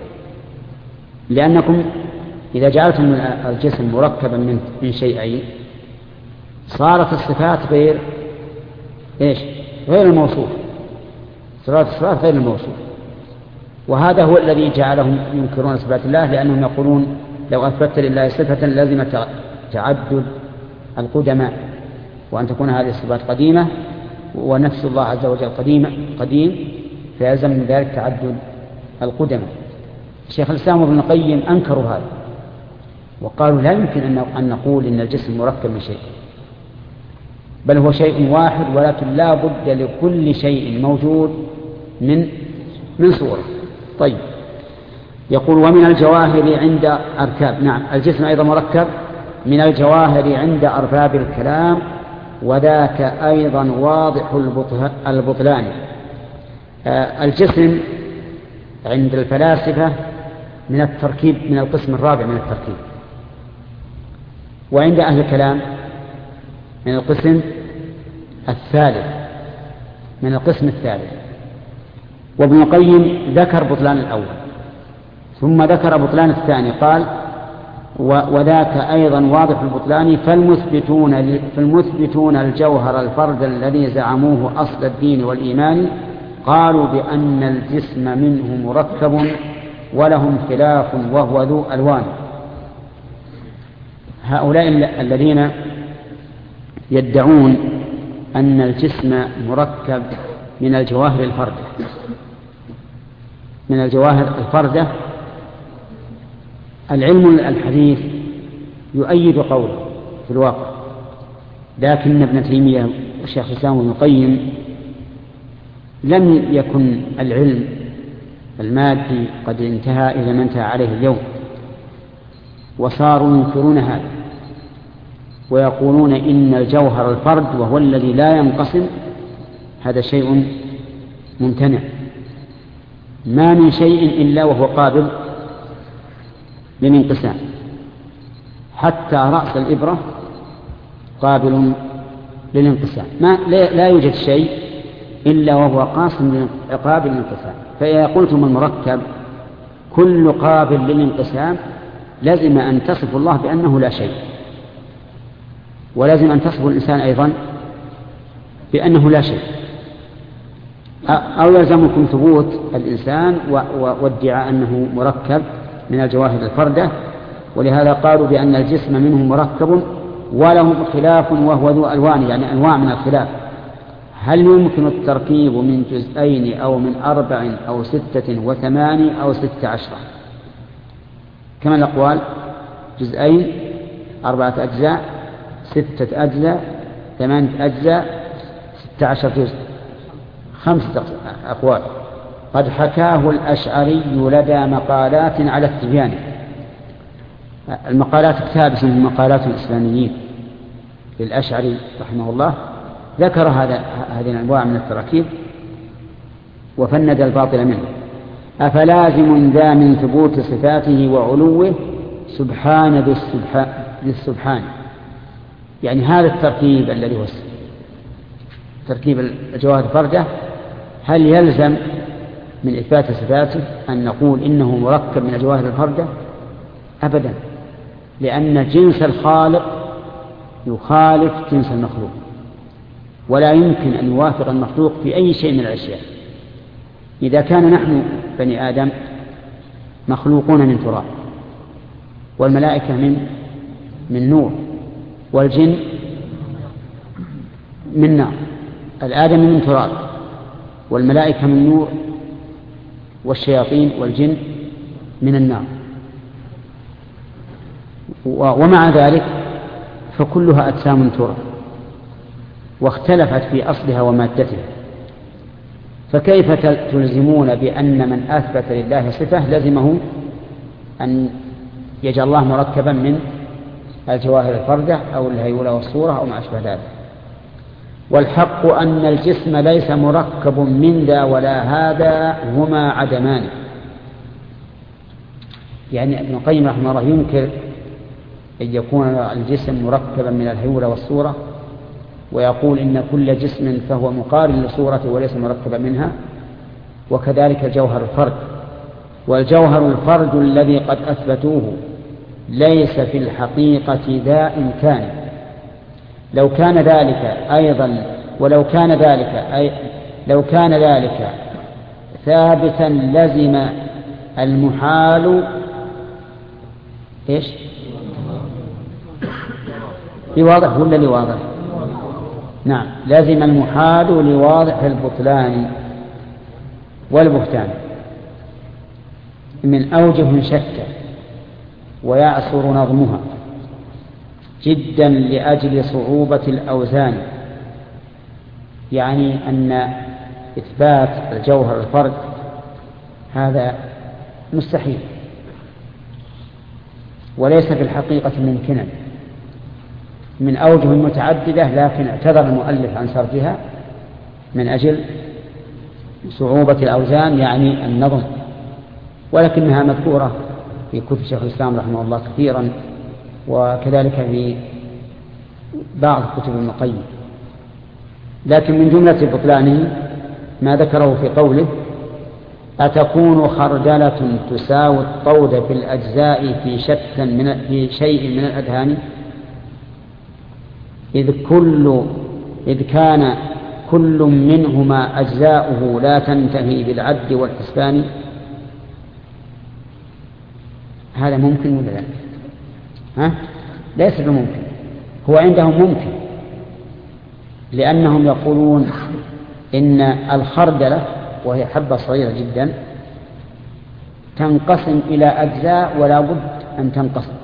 لأنكم إذا جعلتم الجسم مركبا من شيئين صارت الصفات غير الموصوف، صارت الصفات غير الموصوف. وهذا هو الذي جعلهم ينكرون صفات الله، لأنهم يقولون لو أثبت لله صفة لازم تعدد القدماء، وأن تكون هذه الصفات قديمة ونفس الله عز وجل قديم، فيلزم من ذلك تعدد القدماء. الشيخ الإسلام ابن القيم أنكروا هذا وقالوا لا يمكن أن نقول إن الجسم مركب من شيء، بل هو شيء واحد، ولكن لا بد لكل شيء موجود من صورة. طيب، يقول ومن الجواهر عند أركاب، نعم الجسم أيضا مركب من الجواهر عند أرباب الكلام، وذاك أيضا واضح البطلان. الجسم عند الفلاسفة من التركيب، من القسم الرابع من التركيب، وعند أهل الكلام من القسم الثالث من القسم الثالث. وابن القيم ذكر بطلان الأول ثم ذكر بطلان الثاني، قال وذاك أيضا واضح البطلان. فالمثبتون الجوهر الفرد الذي زعموه أصل الدين والإيمان قالوا بأن الجسم منه مركب ولهم خلاف وهو ذو ألوان. هؤلاء الذين يدعون أن الجسم مركب من الجواهر الفردة، العلم الحديث يؤيد قوله في الواقع، لكن ابن تيمية والشيخ الإسلام ابن القيم لم يكن العلم المادي قد انتهى إلى ما انتهى عليه اليوم، وصاروا ينكرون هذا ويقولون إن الجوهر الفرد وهو الذي لا ينقسم هذا شيء ممتنع، ما من شيء إلا وهو قابل للانقسام، حتى رأس الإبرة قابل للانقسام، لا يوجد شيء إلا وهو قابل للانقسام. فإذا قلتم المركب كل قابل للانقسام لازم أن تصف الله بأنه لا شيء، ولازم أن تصف الإنسان أيضا بأنه لا شيء، أو يلزمكم ثبوت الإنسان وادعاء أنه مركب من الجواهر الفردة. ولهذا قالوا بأن الجسم منه مركب ولهم خلاف وهو ذو ألوان، يعني أنواع من الخلاف. هل يمكن التركيب من جزئين أو من 4 أو 6 و8 أو 16؟ كما الأقوال: جزئين، 4 أجزاء، 6 أجزاء، 8 أجزاء، 16 جزء، 5 أقوال. قد حكاه الأشعري لدى مقالات على التبيان. المقالات كتاب اسمه مقالات الإسلاميين للأشعري رحمه الله، ذكر هذه الأنواع من التراكيب وفند الباطل منه. أفلازم ذا من ثبوت صفاته وعلوه سبحان ذي السبحان، يعني هذا التركيب الذي هو تركيب الجواهر الفردة، هل يلزم من إثبات صفاته أن نقول إنه مركب من الجواهر الفردة؟ أبدا، لأن جنس الخالق يخالف جنس المخلوق، ولا يمكن أن يوافق المخلوق في أي شيء من الأشياء. إذا كان نحن بني آدم مخلوقون من تراب، والملائكة من نور، والجن من نار، الآدمي من تراب، والملائكة من نور، والشياطين والجن من النار. ومع ذلك فكلها أجسام تراب واختلفت في أصلها ومادتها، فكيف تلزمون بأن من أثبت لله صفة لزمه أن يجعل الله مركبا من الجواهر الفردة أو الهيولة والصورة أو ما أشبه ذلك؟ والحق أن الجسم ليس مركب من ذا ولا هذا، هما عدمان. يعني ابن القيم رحمه الله ينكر أن يكون الجسم مركبا من الهيولة والصورة، ويقول إن كل جسم فهو مقارن لصورته وليس مركبا منها، وكذلك الجوهر الفرد. والجوهر الفرد الذي قد أثبتوه ليس في الحقيقة ذا إمكان. لو كان ذلك أيضا لو كان ذلك ثابتا لزم المحال إيش؟ لواضح ولا لواضح؟ نعم، لازم المحال لواضح البطلان والبهتان من أوجه شتى، ويعسر نظمها جدا لأجل صعوبة الأوزان. يعني أن إثبات الجوهر الفرد هذا مستحيل وليس في الحقيقة ممكنا من أوجه متعددة، لكن اعتذر المؤلف عن صرفها من أجل صعوبة الأوزان يعني النظم، ولكنها مذكورة في كتب شيخ الإسلام رحمه الله كثيرا، وكذلك في بعض كتب ابن القيم. لكن من جملة بطلانه ما ذكره في قوله: أتكون خردلة تساوي الطود في الأجزاء في شيء من الأذهان، إذ كان كل منهما أجزاؤه لا تنتهي بالعد والحسبان. هذا ممكن ولا لا؟ ليس بممكن، هو عندهم ممكن، لأنهم يقولون إن الخردلة وهي حبة صغيرة جدا تنقسم إلى أجزاء ولا بد أن تنقسم،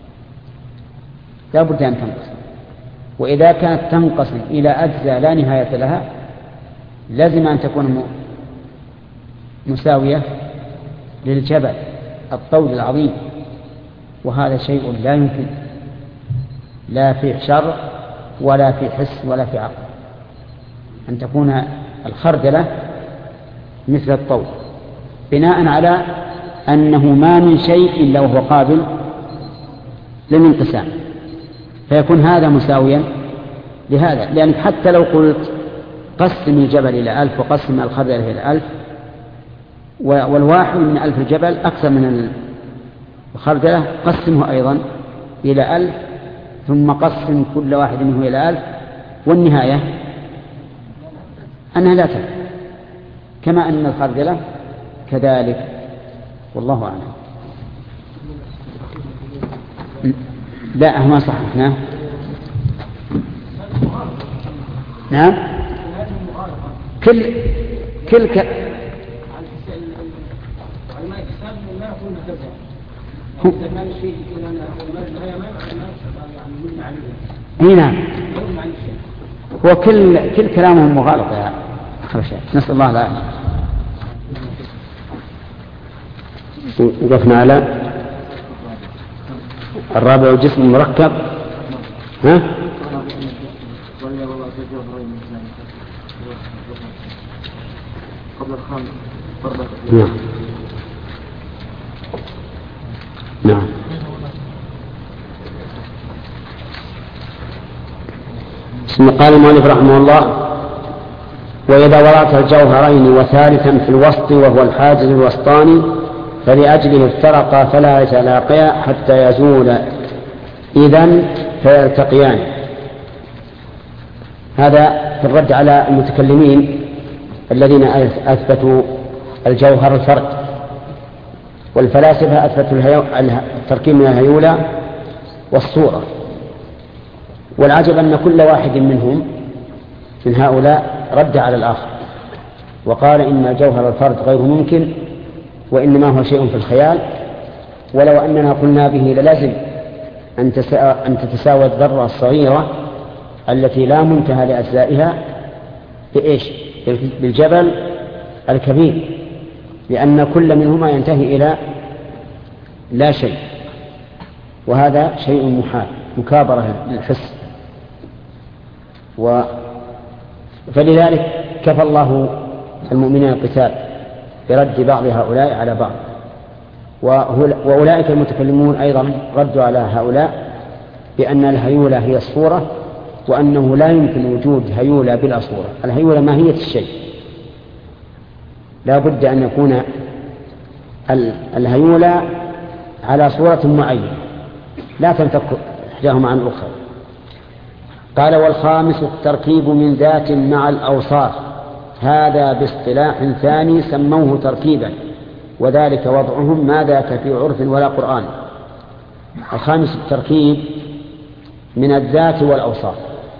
لا بد أن تنقسم. وإذا كانت تنقسم إلى أجزاء لا نهاية لها لازم أن تكون مساوية للجبل الطول العظيم، وهذا شيء لا يمكن، لا في شرع ولا في حس ولا في عقل، أن تكون الخردلة مثل الطول، بناء على أنه ما من شيء إلا وهو قابل للانقسام، فيكون هذا مساويا لهذا. لأنك حتى لو قلت قسم الجبل إلى 1000 وقسم الخردلة إلى 1000، والواحد من 1000 الجبل أكثر من الخردلة، قسمه أيضا إلى 1000 ثم قسم كل واحد منه إلى 1000، والنهاية أنها لا تكفي، كما أن الخردلة كذلك، والله أعلم. لا ما صححنا. نعم، كل نعم، هو كل كلامهم مغالطة يا أخي، نسأل الله العافية. وقفنا على الرابع جسم مركب. ها؟ نعم. نعم. قال المؤلف رحمه الله: وإذا ورأت الجوهرين وثالثا في الوسط وهو الحاجز الوسطاني فلأجله افترقا فلا يتلاقيا حتى يزول إذن فيلتقيان. هذا في الرد على المتكلمين الذين أثبتوا الجوهر الفرد، والفلاسفة أثبتوا التركيب من الهيولة والصورة. والعجب أن كل واحد منهم من هؤلاء رد على الآخر وقال إن جوهر الفرد غير ممكن وإنما هو شيء في الخيال، ولو أننا قلنا به للازم أن تتساوى الذرة الصغيرة التي لا منتهى لأجزائها بإيش؟ بالجبل الكبير، لأن كل منهما ينتهي إلى لا شيء، وهذا شيء محال مكابرة للحس. فلذلك كفى الله المؤمنين القتال برد بعض هؤلاء على بعض، وأولئك المتكلمون أيضا ردوا على هؤلاء بأن الهيولة هي الصورة، وأنه لا يمكن وجود هيولة بلا صورة. الهيولة ماهية الشيء، لا بد أن يكون الهيولة على صورة معينة لا تنفك إحداهما عن الأخرى. قال: والخامس التركيب من ذات مع الأوصاف، هذا باصطلاح ثاني سموه تركيبا، وذلك وضعهم ما ذاك في عرف ولا قرآن. الخامس التركيب من الذات والأوصاف.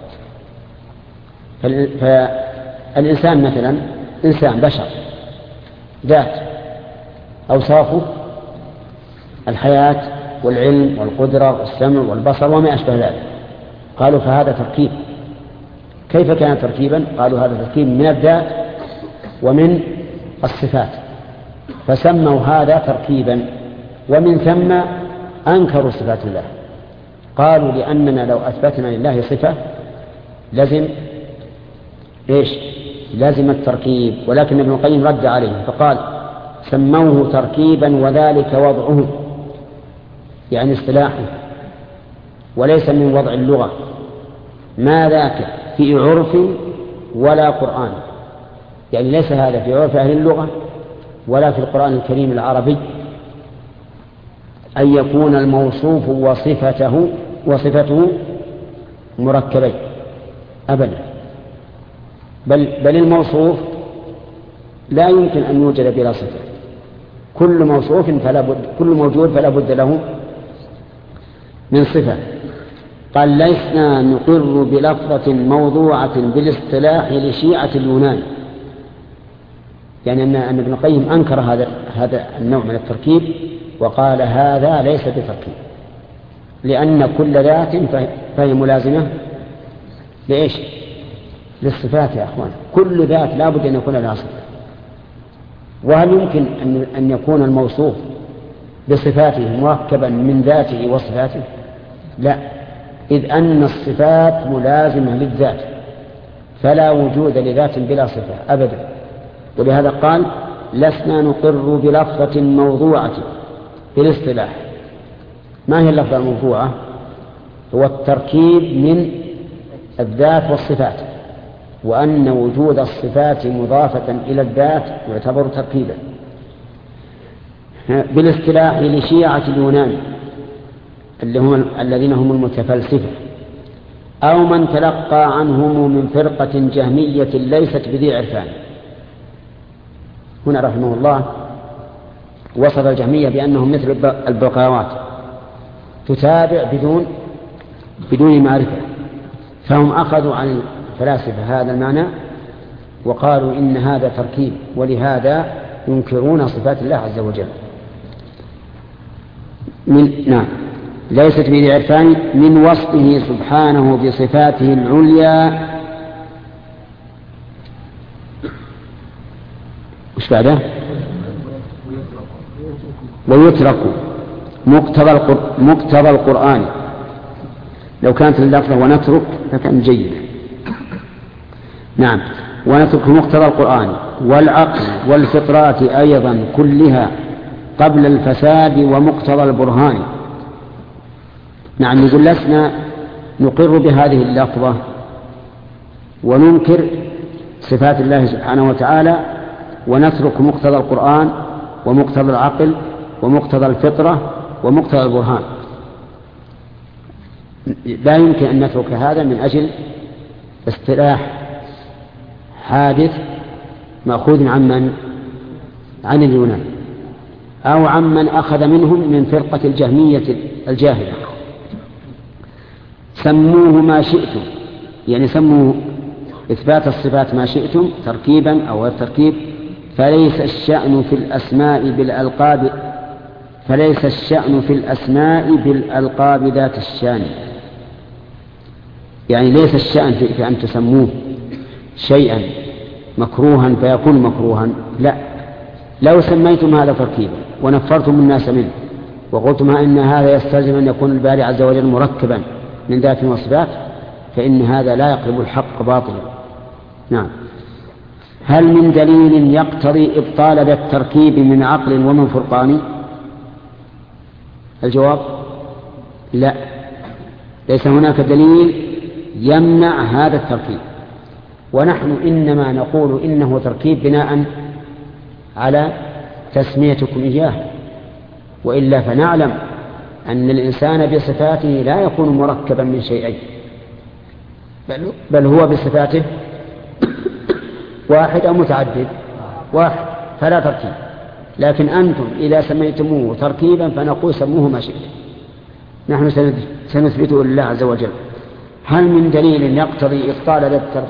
فالإنسان مثلا إنسان بشر ذات، أوصافه الحياة والعلم والقدرة والسمع والبصر وما أشبه ذلك. قالوا فهذا تركيب. كيف كان تركيبا؟ قالوا هذا تركيب من الذات ومن الصفات، فسموا هذا تركيبا، ومن ثم أنكروا صفات الله. قالوا لأننا لو أثبتنا لله صفة لازم إيش؟ لازم التركيب، ولكن ابن القيم رد عليه فقال: سموه تركيبا وذلك وضعه، يعني اصطلاحه، وليس من وضع اللغة، ما ذاك في عرف ولا قرآن، يعني ليس هذا في عرف أهل اللغة ولا في القرآن الكريم العربي أن يكون الموصوف وصفته مركبين أبدا، بل الموصوف لا يمكن أن يوجد بلا صفة. كل موجود فلا بد له من صفة. قال: لسنا نقر بلفظة موضوعة بالاصطلاح لشيعة اليونان، يعني أن ابن القيم أنكر هذا النوع من التركيب وقال هذا ليس بتركيب، لأن كل ذات فهي ملازمة لإيش؟ للصفات يا أخوان. كل ذات لا بد أن يكون لها صفة. وهل يمكن أن يكون الموصوف بصفاته مركبا من ذاته وصفاته؟ لا، إذ أن الصفات ملازمة للذات، فلا وجود لذات بلا صفة أبدا. ولهذا قال: لسنا نقر بلفظة موضوعة بالاصطلاح. ما هي اللفظة الموضوعة؟ هو التركيب من الذات والصفات، وأن وجود الصفات مضافة إلى الذات يعتبر تركيبا. بالاصطلاح لشيعة اليونان الذين هم المتفلسفة، أو من تلقى عنهم من فرقة جهمية ليست بذي عرفان. هنا رحمه الله وصف الجهمية بأنهم مثل البقاوات تتابع بدون معرفة، فهم أخذوا عن الفلاسفة هذا المعنى وقالوا إن هذا تركيب، ولهذا ينكرون صفات الله عز وجل. نعم، ليست بذي عرفان من وصفه سبحانه بصفاته العليا. وش بعده؟ ويترك مقتضى القرآن. لو كانت اللفظة ونترك فكان جيد. نعم، ونترك مقتضى القرآن والعقل والفطرات أيضا كلها قبل الفساد ومقتضى البرهان. نعم، يقول لسنا نقر بهذه اللفظة وننكر صفات الله سبحانه وتعالى، ونترك مقتضى القرآن ومقتضى العقل ومقتضى الفطرة ومقتضى البرهان. لا يمكن أن نترك هذا من أجل اصطلاح حادث مأخوذ عن اليونان أو عمن أخذ منهم من فرقة الجهمية الجاهلة. سموه ما شئتم، يعني سموا إثبات الصفات ما شئتم تركيبا أو غير تركيب، فليس الشأن في الأسماء بالألقاب ذات الشان. يعني ليس الشأن في أن تسموه شيئا مكروها فيكون مكروها، لا، لو سميتم هذا تركيبا ونفرتم الناس منه وقلتم إن هذا يستلزم أن يكون الباري عز وجل مركبا من ذات وصفات، فإن هذا لا يقلب الحق باطلا. نعم. هل من دليل يقتضي إبطال التركيب من عقل ومن فرقان؟ الجواب لا، ليس هناك دليل يمنع هذا التركيب، ونحن إنما نقول إنه تركيب بناء على تسميتكم إياه، وإلا فنعلم أن الإنسان بصفاته لا يكون مركبا من شيئين، بل هو بصفاته واحد أو متعدد، واحد فلا تركيب. لكن أنتم إذا سميتموه تركيبا فنقول سموه ما شئتم، نحن سنثبته لله عز وجل. هل من دليل يقتضي إبطال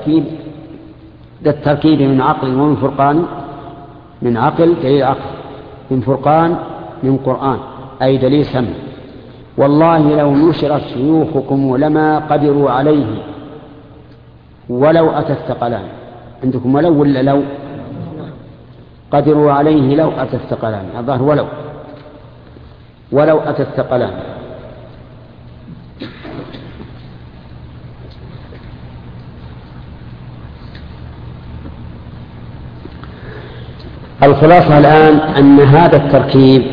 التركيب من عقل ومن فرقان؟ من عقل دليل عقل، من فرقان من قرآن أي دليل سمع. والله لو نشرت شيوخكم لما قدروا عليه ولو أتى الثقلان. عندكم ولو ولا لو؟ قدروا عليه لو أتى الثقلان، الظاهر ولو أتى الثقلان. الخلاصة الآن أن هذا التركيب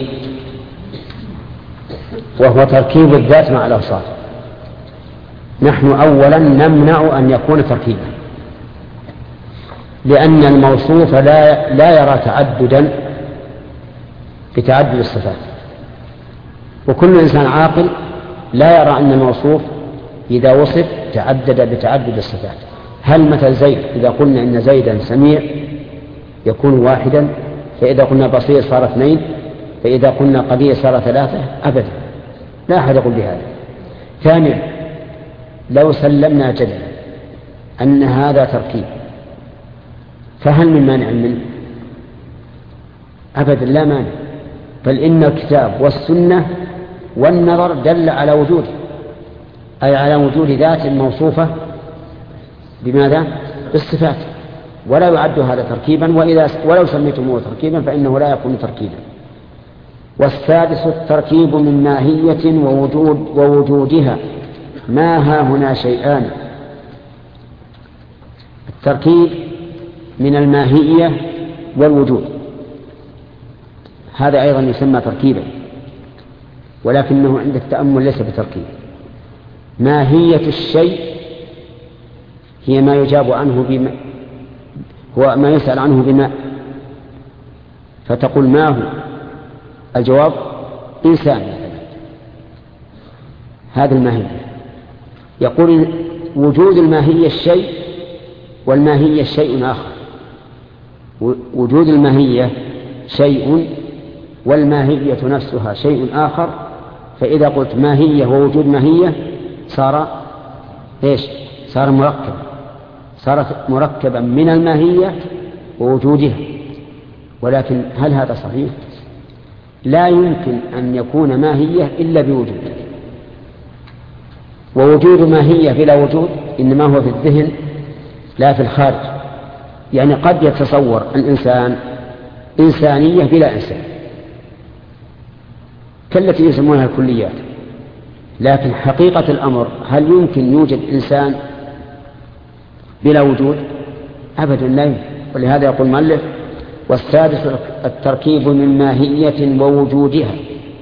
وهو تركيب الذات مع الأوصاف، نحن أولا نمنع أن يكون تركيبا، لأن الموصوف لا يرى تعددا بتعدد الصفات، وكل إنسان عاقل لا يرى أن الموصوف إذا وصف تعدد بتعدد الصفات. هل مثل زيد إذا قلنا إن زيدا سميع يكون واحدا، فإذا قلنا بصير صار اثنين، فإذا قلنا قدير صار ثلاثة؟ أبدا، لا أحد يقول بهذا. ثانيا، لو سلمنا جدلا أن هذا تركيب، فهل من مانع منه؟ أبدا لا مانع، بل إن الكتاب والسنة والنظر دل على وجوده، أي على وجود ذات موصوفة بماذا؟ بالصفات، ولا يعد هذا تركيبا، ولو سميتموه تركيبا فإنه لا يكون تركيبا. والسادس التركيب من ماهية ووجودها، ما ها هنا شيئان. التركيب من الماهية والوجود هذا أيضا يسمى تركيبا، ولكنه عند التأمل ليس بتركيب. ماهية الشيء هي ما يجاب عنه بما، هو ما يسأل عنه بما، فتقول ما هو؟ الجواب إنسان، هذا الماهية. يقول وجود الماهية الشيء، والماهية شيء آخر. وجود الماهية شيء والماهية نفسها شيء آخر، فإذا قلت ماهية ووجود ماهية صار إيش؟ صار مركب، صارت مركبا من الماهية ووجودها. ولكن هل هذا صحيح؟ لا يمكن أن يكون ماهية إلا بوجود، ووجود ماهية بلا وجود إنما هو في الذهن لا في الخارج. يعني قد يتصور الإنسان إنسانية بلا إنسان كالتي يسمونها الكليات، لكن حقيقة الأمر هل يمكن يوجد إنسان بلا وجود؟ أبدا لا يمكن. ولهذا يقول المؤلف والسادس التركيب من ماهية ووجودها،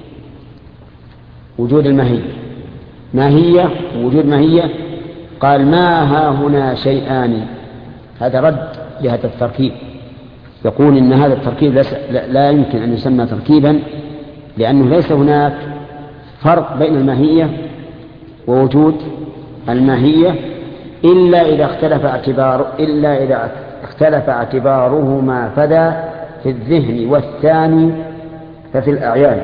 وجود الماهية، ماهية ووجود ماهية. قال ما ها هنا شيئان، هذا رد لهذا التركيب، يقول إن هذا التركيب لا يمكن أن يسمى تركيبا، لأنه ليس هناك فرق بين الماهية ووجود الماهية إلا إذا اختلف اعتبارهما فذا في الذهن والثاني ففي الأعيان.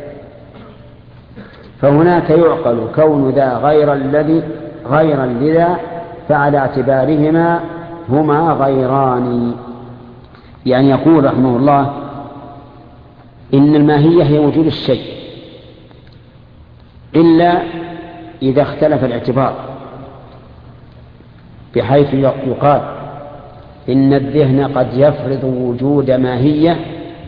فهناك يعقل كون ذا غير لذا فعلى اعتبارهما هما غيران. يعني يقول رحمه الله إن الماهية هي وجود الشيء إلا إذا اختلف الاعتبار، بحيث يقال إن الذهن قد يفرض وجود ماهية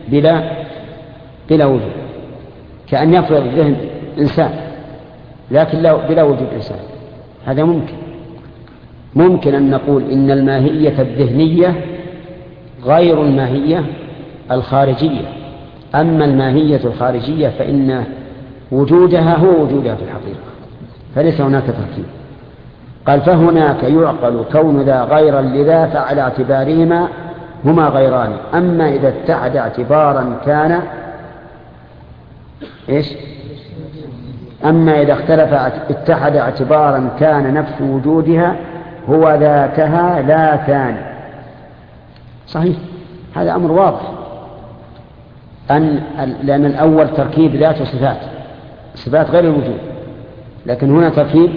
بلا وجود، كأن يفرض الذهن إنسان لكن بلا وجود إنسان. هذا ممكن أن نقول إن الماهية الذهنية غير الماهية الخارجية. أما الماهية الخارجية فإن وجودها هو وجودها في الحقيقة، فليس هناك تركيب. قال فهناك يعقل كون ذا غيرا لذا فعلى اعتبارهما هما غيران. أما إذا اتحد اعتبارا كان أما إذا اختلف اتحد اعتبارا كان نفس وجودها هو ذاتها لا ثاني. صحيح، هذا أمر واضح، لأن الأول تركيب ذات وصفات، صفات غير الوجود، لكن هنا تركيب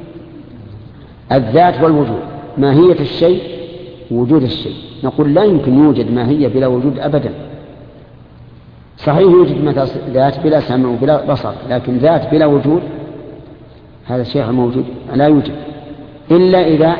الذات والوجود، ماهية الشيء وجود الشيء. نقول لا يمكن يوجد ماهية بلا وجود أبدا. صحيح يوجد ذات بلا سمع وبلا بصر، لكن ذات بلا وجود هذا شيء موجود لا يوجد إلا إذا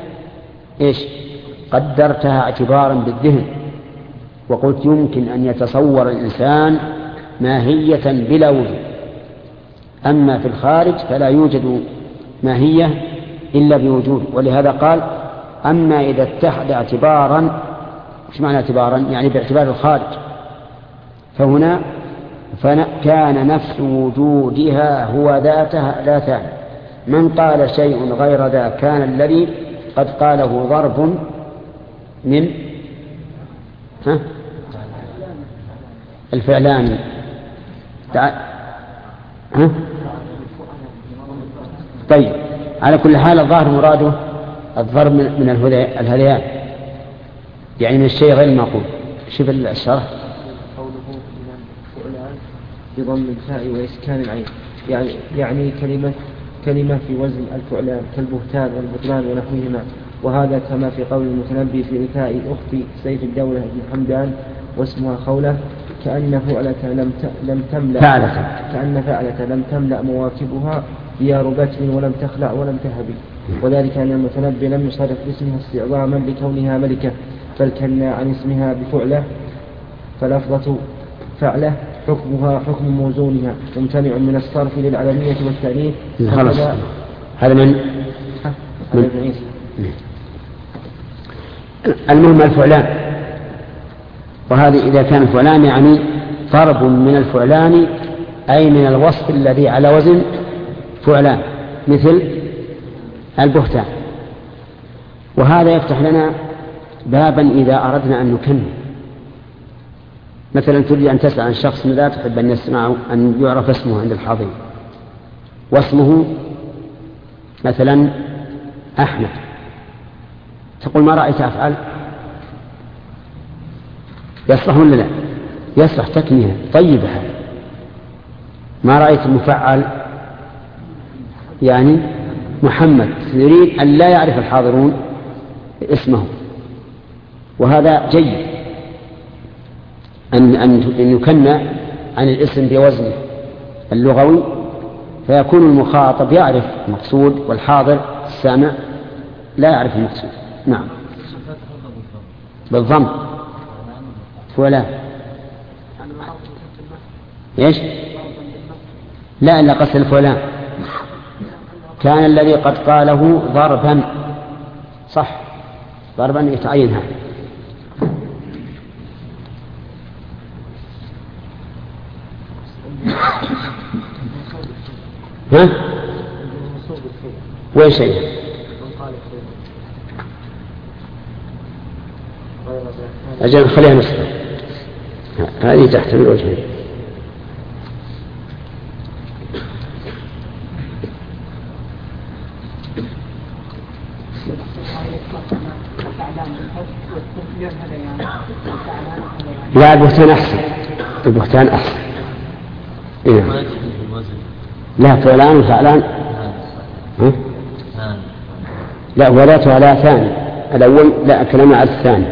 قدرتها اعتبارا بالذهن وقلت يمكن أن يتصور الإنسان ماهية بلا وجود. أما في الخارج فلا يوجد ماهية إلا بوجود. ولهذا قال أما إذا اتحد اعتبارا، مش معنى اعتبارا يعني باعتبار الخارج، فهنا كان نفس وجودها هو ذاتها لا ثاني. من قال شيء غير ذا كان الذي قد قاله ضرب من الفعلان. طيب، على كل حال الظاهر مراده الضرب من الهذيان، يعني من الشيء غير المعقول. شوف الشرح بضم الفاء وإسكان العين، يعني كلمة في وزن الفعلان كالبهتان والبطلان ونحوهما. وهذا كما في قول المتنبي في رثاء الأخت سيف الدولة بن حمدان واسمها خولة كأن فعلة لم تملأ مواكبها ديار بتل ولم تخلع ولم تهب. وذلك أن المتنبي لم يصرف باسمها استعظاما لكونها ملكة، بل كنا عن اسمها بفعلة، فلفظة فعلة حكمها حكم موزونها ممتنع من الصرف للعلمية والتأنيث. هذا من المهم الفعلان. وهذه إذا كان الفعلان يعني ضرب من الفعلان أي من الوصف الذي على وزن فعلان، مثل البهتان. وهذا يفتح لنا بابا إذا أردنا أن نكنن. مثلا تريد أن تسأل عن شخص لا تحب أن يسمع أن يعرف اسمه عند الحاضرين، واسمه مثلا أحمد، تقول ما رأيت أفعل؟ يصلح ولا لا؟ يصلح تكنية طيبة. هذا ما رأيت مفعل يعني محمد، يريد أن لا يعرف الحاضرون اسمه. وهذا جيد أن يكنى عن الاسم بوزنه اللغوي، فيكون المخاطب يعرف المقصود والحاضر السامع لا يعرف المقصود. نعم بالضم فلان لا إلا قصد الفلان كان الذي قد قاله ضربا، صح، ضربا يتعين هذا. وين شيء أجل خليها نسخة هذه تحتمل وجهين. لا البهتان أحسن، البهتان أحسن. إيه؟ لا فعلان وفعلان لا ولا ثلاثان الأول لا، كلامنا على الثاني.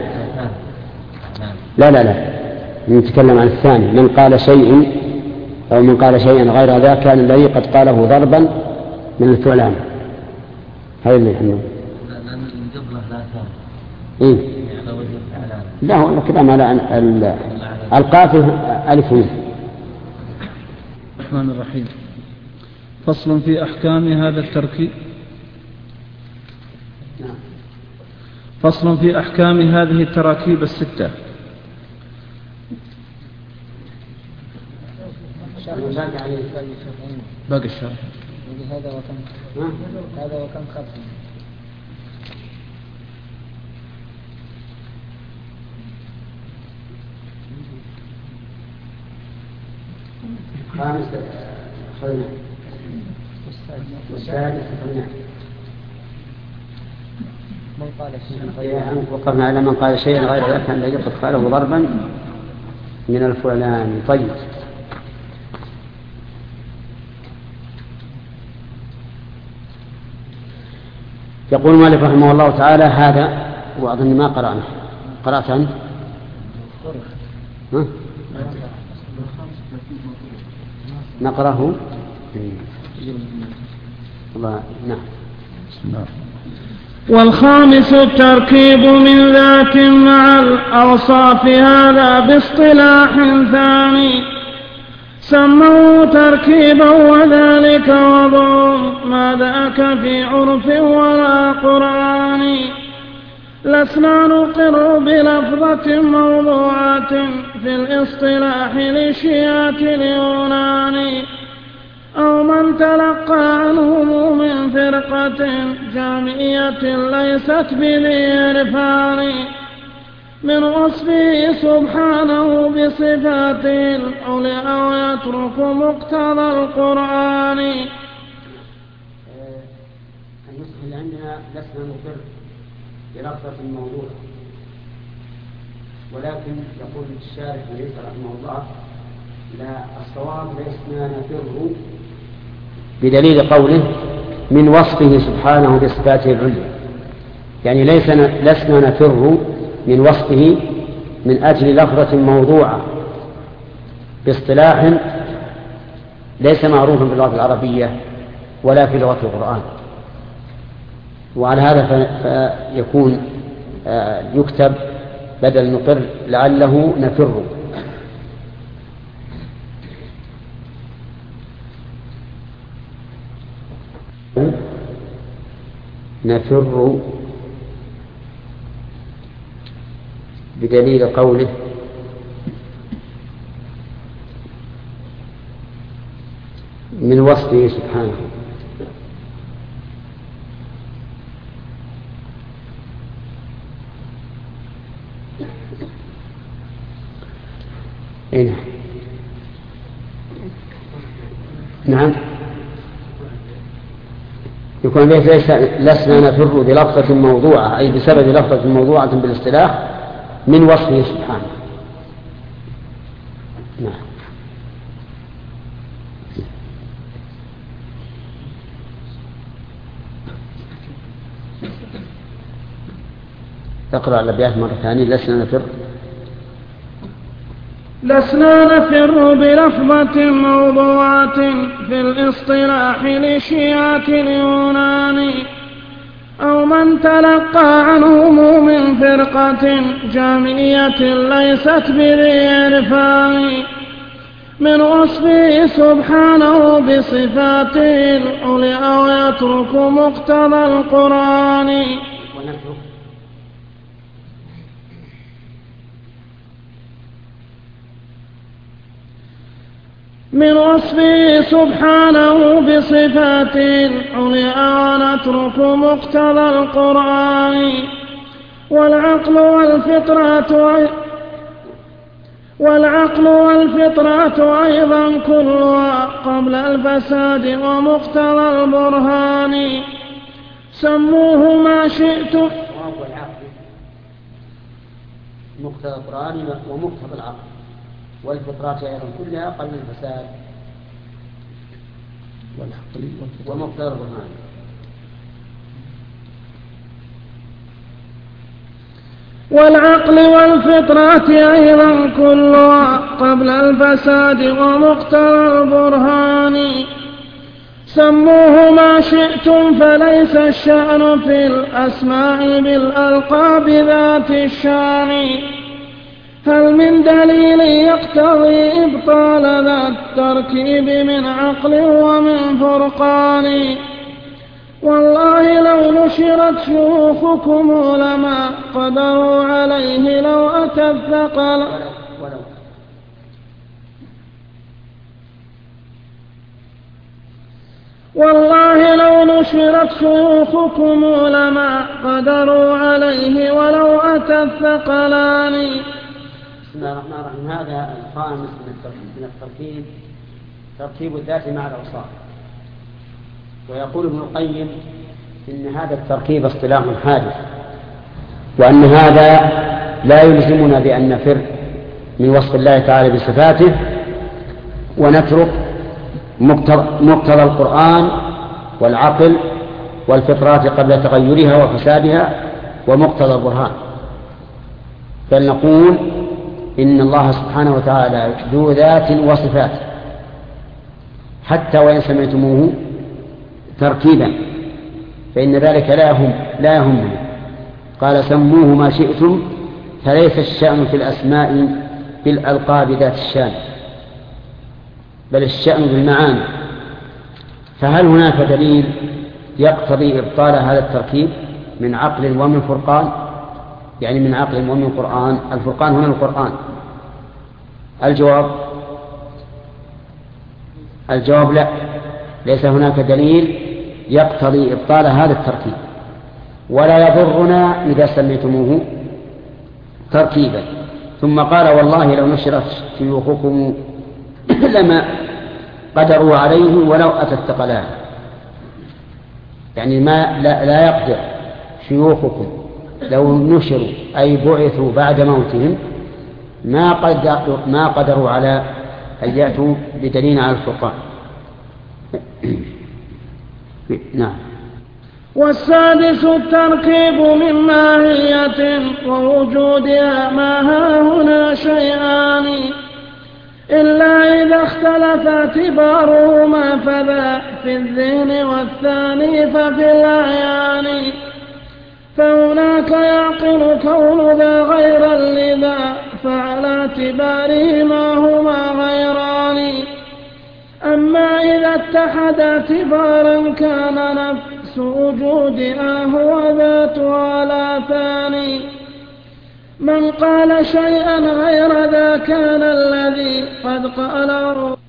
لا نتكلم عن الثاني. من قال شيء أو من قال شيئا غير ذا كان الذي قد قاله ضربا من الفعلان. هذا اللي يحمل. إيه؟ لا هو الكلام على القافل ألف. الرحمن الرحيم. فصل في أحكام هذا التركيب. فصل في أحكام هذه التراكيب الستة. باقي الشرح. هذا وكم خبز. خامس خلنا والسادس خلنا. وقفنا على من قال شيئا غير ذلك كان الذي قد قاله ضربا من الفعلان. طيب. يقول مالك رحمه الله تعالى هذا، وأظن ما قرأنا. قرأت أنت؟ نقرأه. الله نعم. والخامس التركيب من ذات مع الأوصاف، هذا باصطلاح ثاني سموه تركيبا، وذلك وضع ما ذاك في عرف ولا قرآن. لسنا نقر بلفظة موضوعة في الاصطلاح لشيعة اليونان، أو من تلقى عنهم من فرقة جامعية ليست بذي عرفان، من وصفه سبحانه بصفاته العليا أو يترك مقتضى القرآن. النسخ اللي عندنا لسنا نقر بلفظة الموضوع، ولكن يقول الشارح ليس رحمه الله لا، الصواب لسنا نفر بدليل قوله من وصفه سبحانه بصفاته العليا، يعني لسنا نفر من وصفه من أجل لفظة موضوعة باصطلاح ليس معروفا في اللغة العربية ولا في لغة القرآن. وعلى هذا فيكون يكتب بدل نقر لعله نفر. نفر بدليل قوله من وصفه سبحانه. هنا نعم يكون لسنا نفر بلفظة موضوعة، أي بسبب لفظة موضوعة بالاصطلاح من وصفه سبحانه. نعم. تقرأ الأبيات مرة ثانية. لسنا نفر بلفظة موضوعة في الاصطلاح لشيعة اليونان، أو من تلقى عنهم من فرقة جامعية ليست بذي عرفان، من وصفه سبحانه بصفاته العليا ويترك مقتضى القرآن. من وصفه سبحانه بصفاته العليا ونترك مقتضى القرآن. والعقل والفطرة أيضا كلها قبل الفساد ومقتضى البرهان. سموه ما شئتم. مقتضى القرآن ومقتضى العقل والفطرات أيضا كلها قبل الفساد ومقتضى البرهان. والعقل والفطرة أيضا كلها قبل الفساد ومقتضى البرهان. سموه ما شئتم فليس الشأن في الأسماء بالألقاب ذات الشان. هل من دليل يقتضي إبطال ذا التركيب من عقل ومن فرقان؟ والله لو نشرت شيوخكم لما قدروا عليه لو أتى الثقل. والله لو نشرت شيوخكم لما قدروا عليه ولو أتى الثقلان. بسم الله الرحمن الرحيم. هذا الخامس من التركيب تركيب الذات مع الأوصاف. ويقول ابن القيم إن هذا التركيب اصطلاح حادث، وأن هذا لا يلزمنا بأن نفر من وصف الله تعالى بصفاته ونترك مقتضى القرآن والعقل والفطرات قبل تغيرها وفسادها ومقتضى البرهان، بل نقول إن الله سبحانه وتعالى ذو ذات وصفات حتى وإن سمعتموه تركيبا فإن ذلك لا يهمنا. قال سموه ما شئتم فليس الشأن في الأسماء بالألقاب ذات الشان بل الشأن بالمعاني. فهل هناك دليل يقتضي إبطال هذا التركيب من عقل ومن فرقان؟ يعني من عقل ومن قرآن. الفرقان هنا القرآن. الجواب لا، ليس هناك دليل يقتضي إبطال هذا التركيب، ولا يضرنا إذا سميتموه تركيبا. ثم قال والله لو نشرت شيوخكم لما قدروا عليه ولو أتى الثقلان. يعني لا يقدر شيوخكم لو نشروا أي بعثوا بعد موتهم ما قدروا على أن يأتوا بدليل على الفرقان. نعم. والسادس التركيب من ماهية ووجودها ما هاهنا شيئان إلا إذا اختلف اعتبارهما فذا في الذهن والثاني ففي الأعيان. فهناك يعقل كون ذا غيرا لذا فعلى اعتبارهما هما غيران. أما إذا اتحد اعتبارا كان نفس وجودها هو ذاتها لا ثاني. من قال شيئا غير ذا كان الذي قد قاله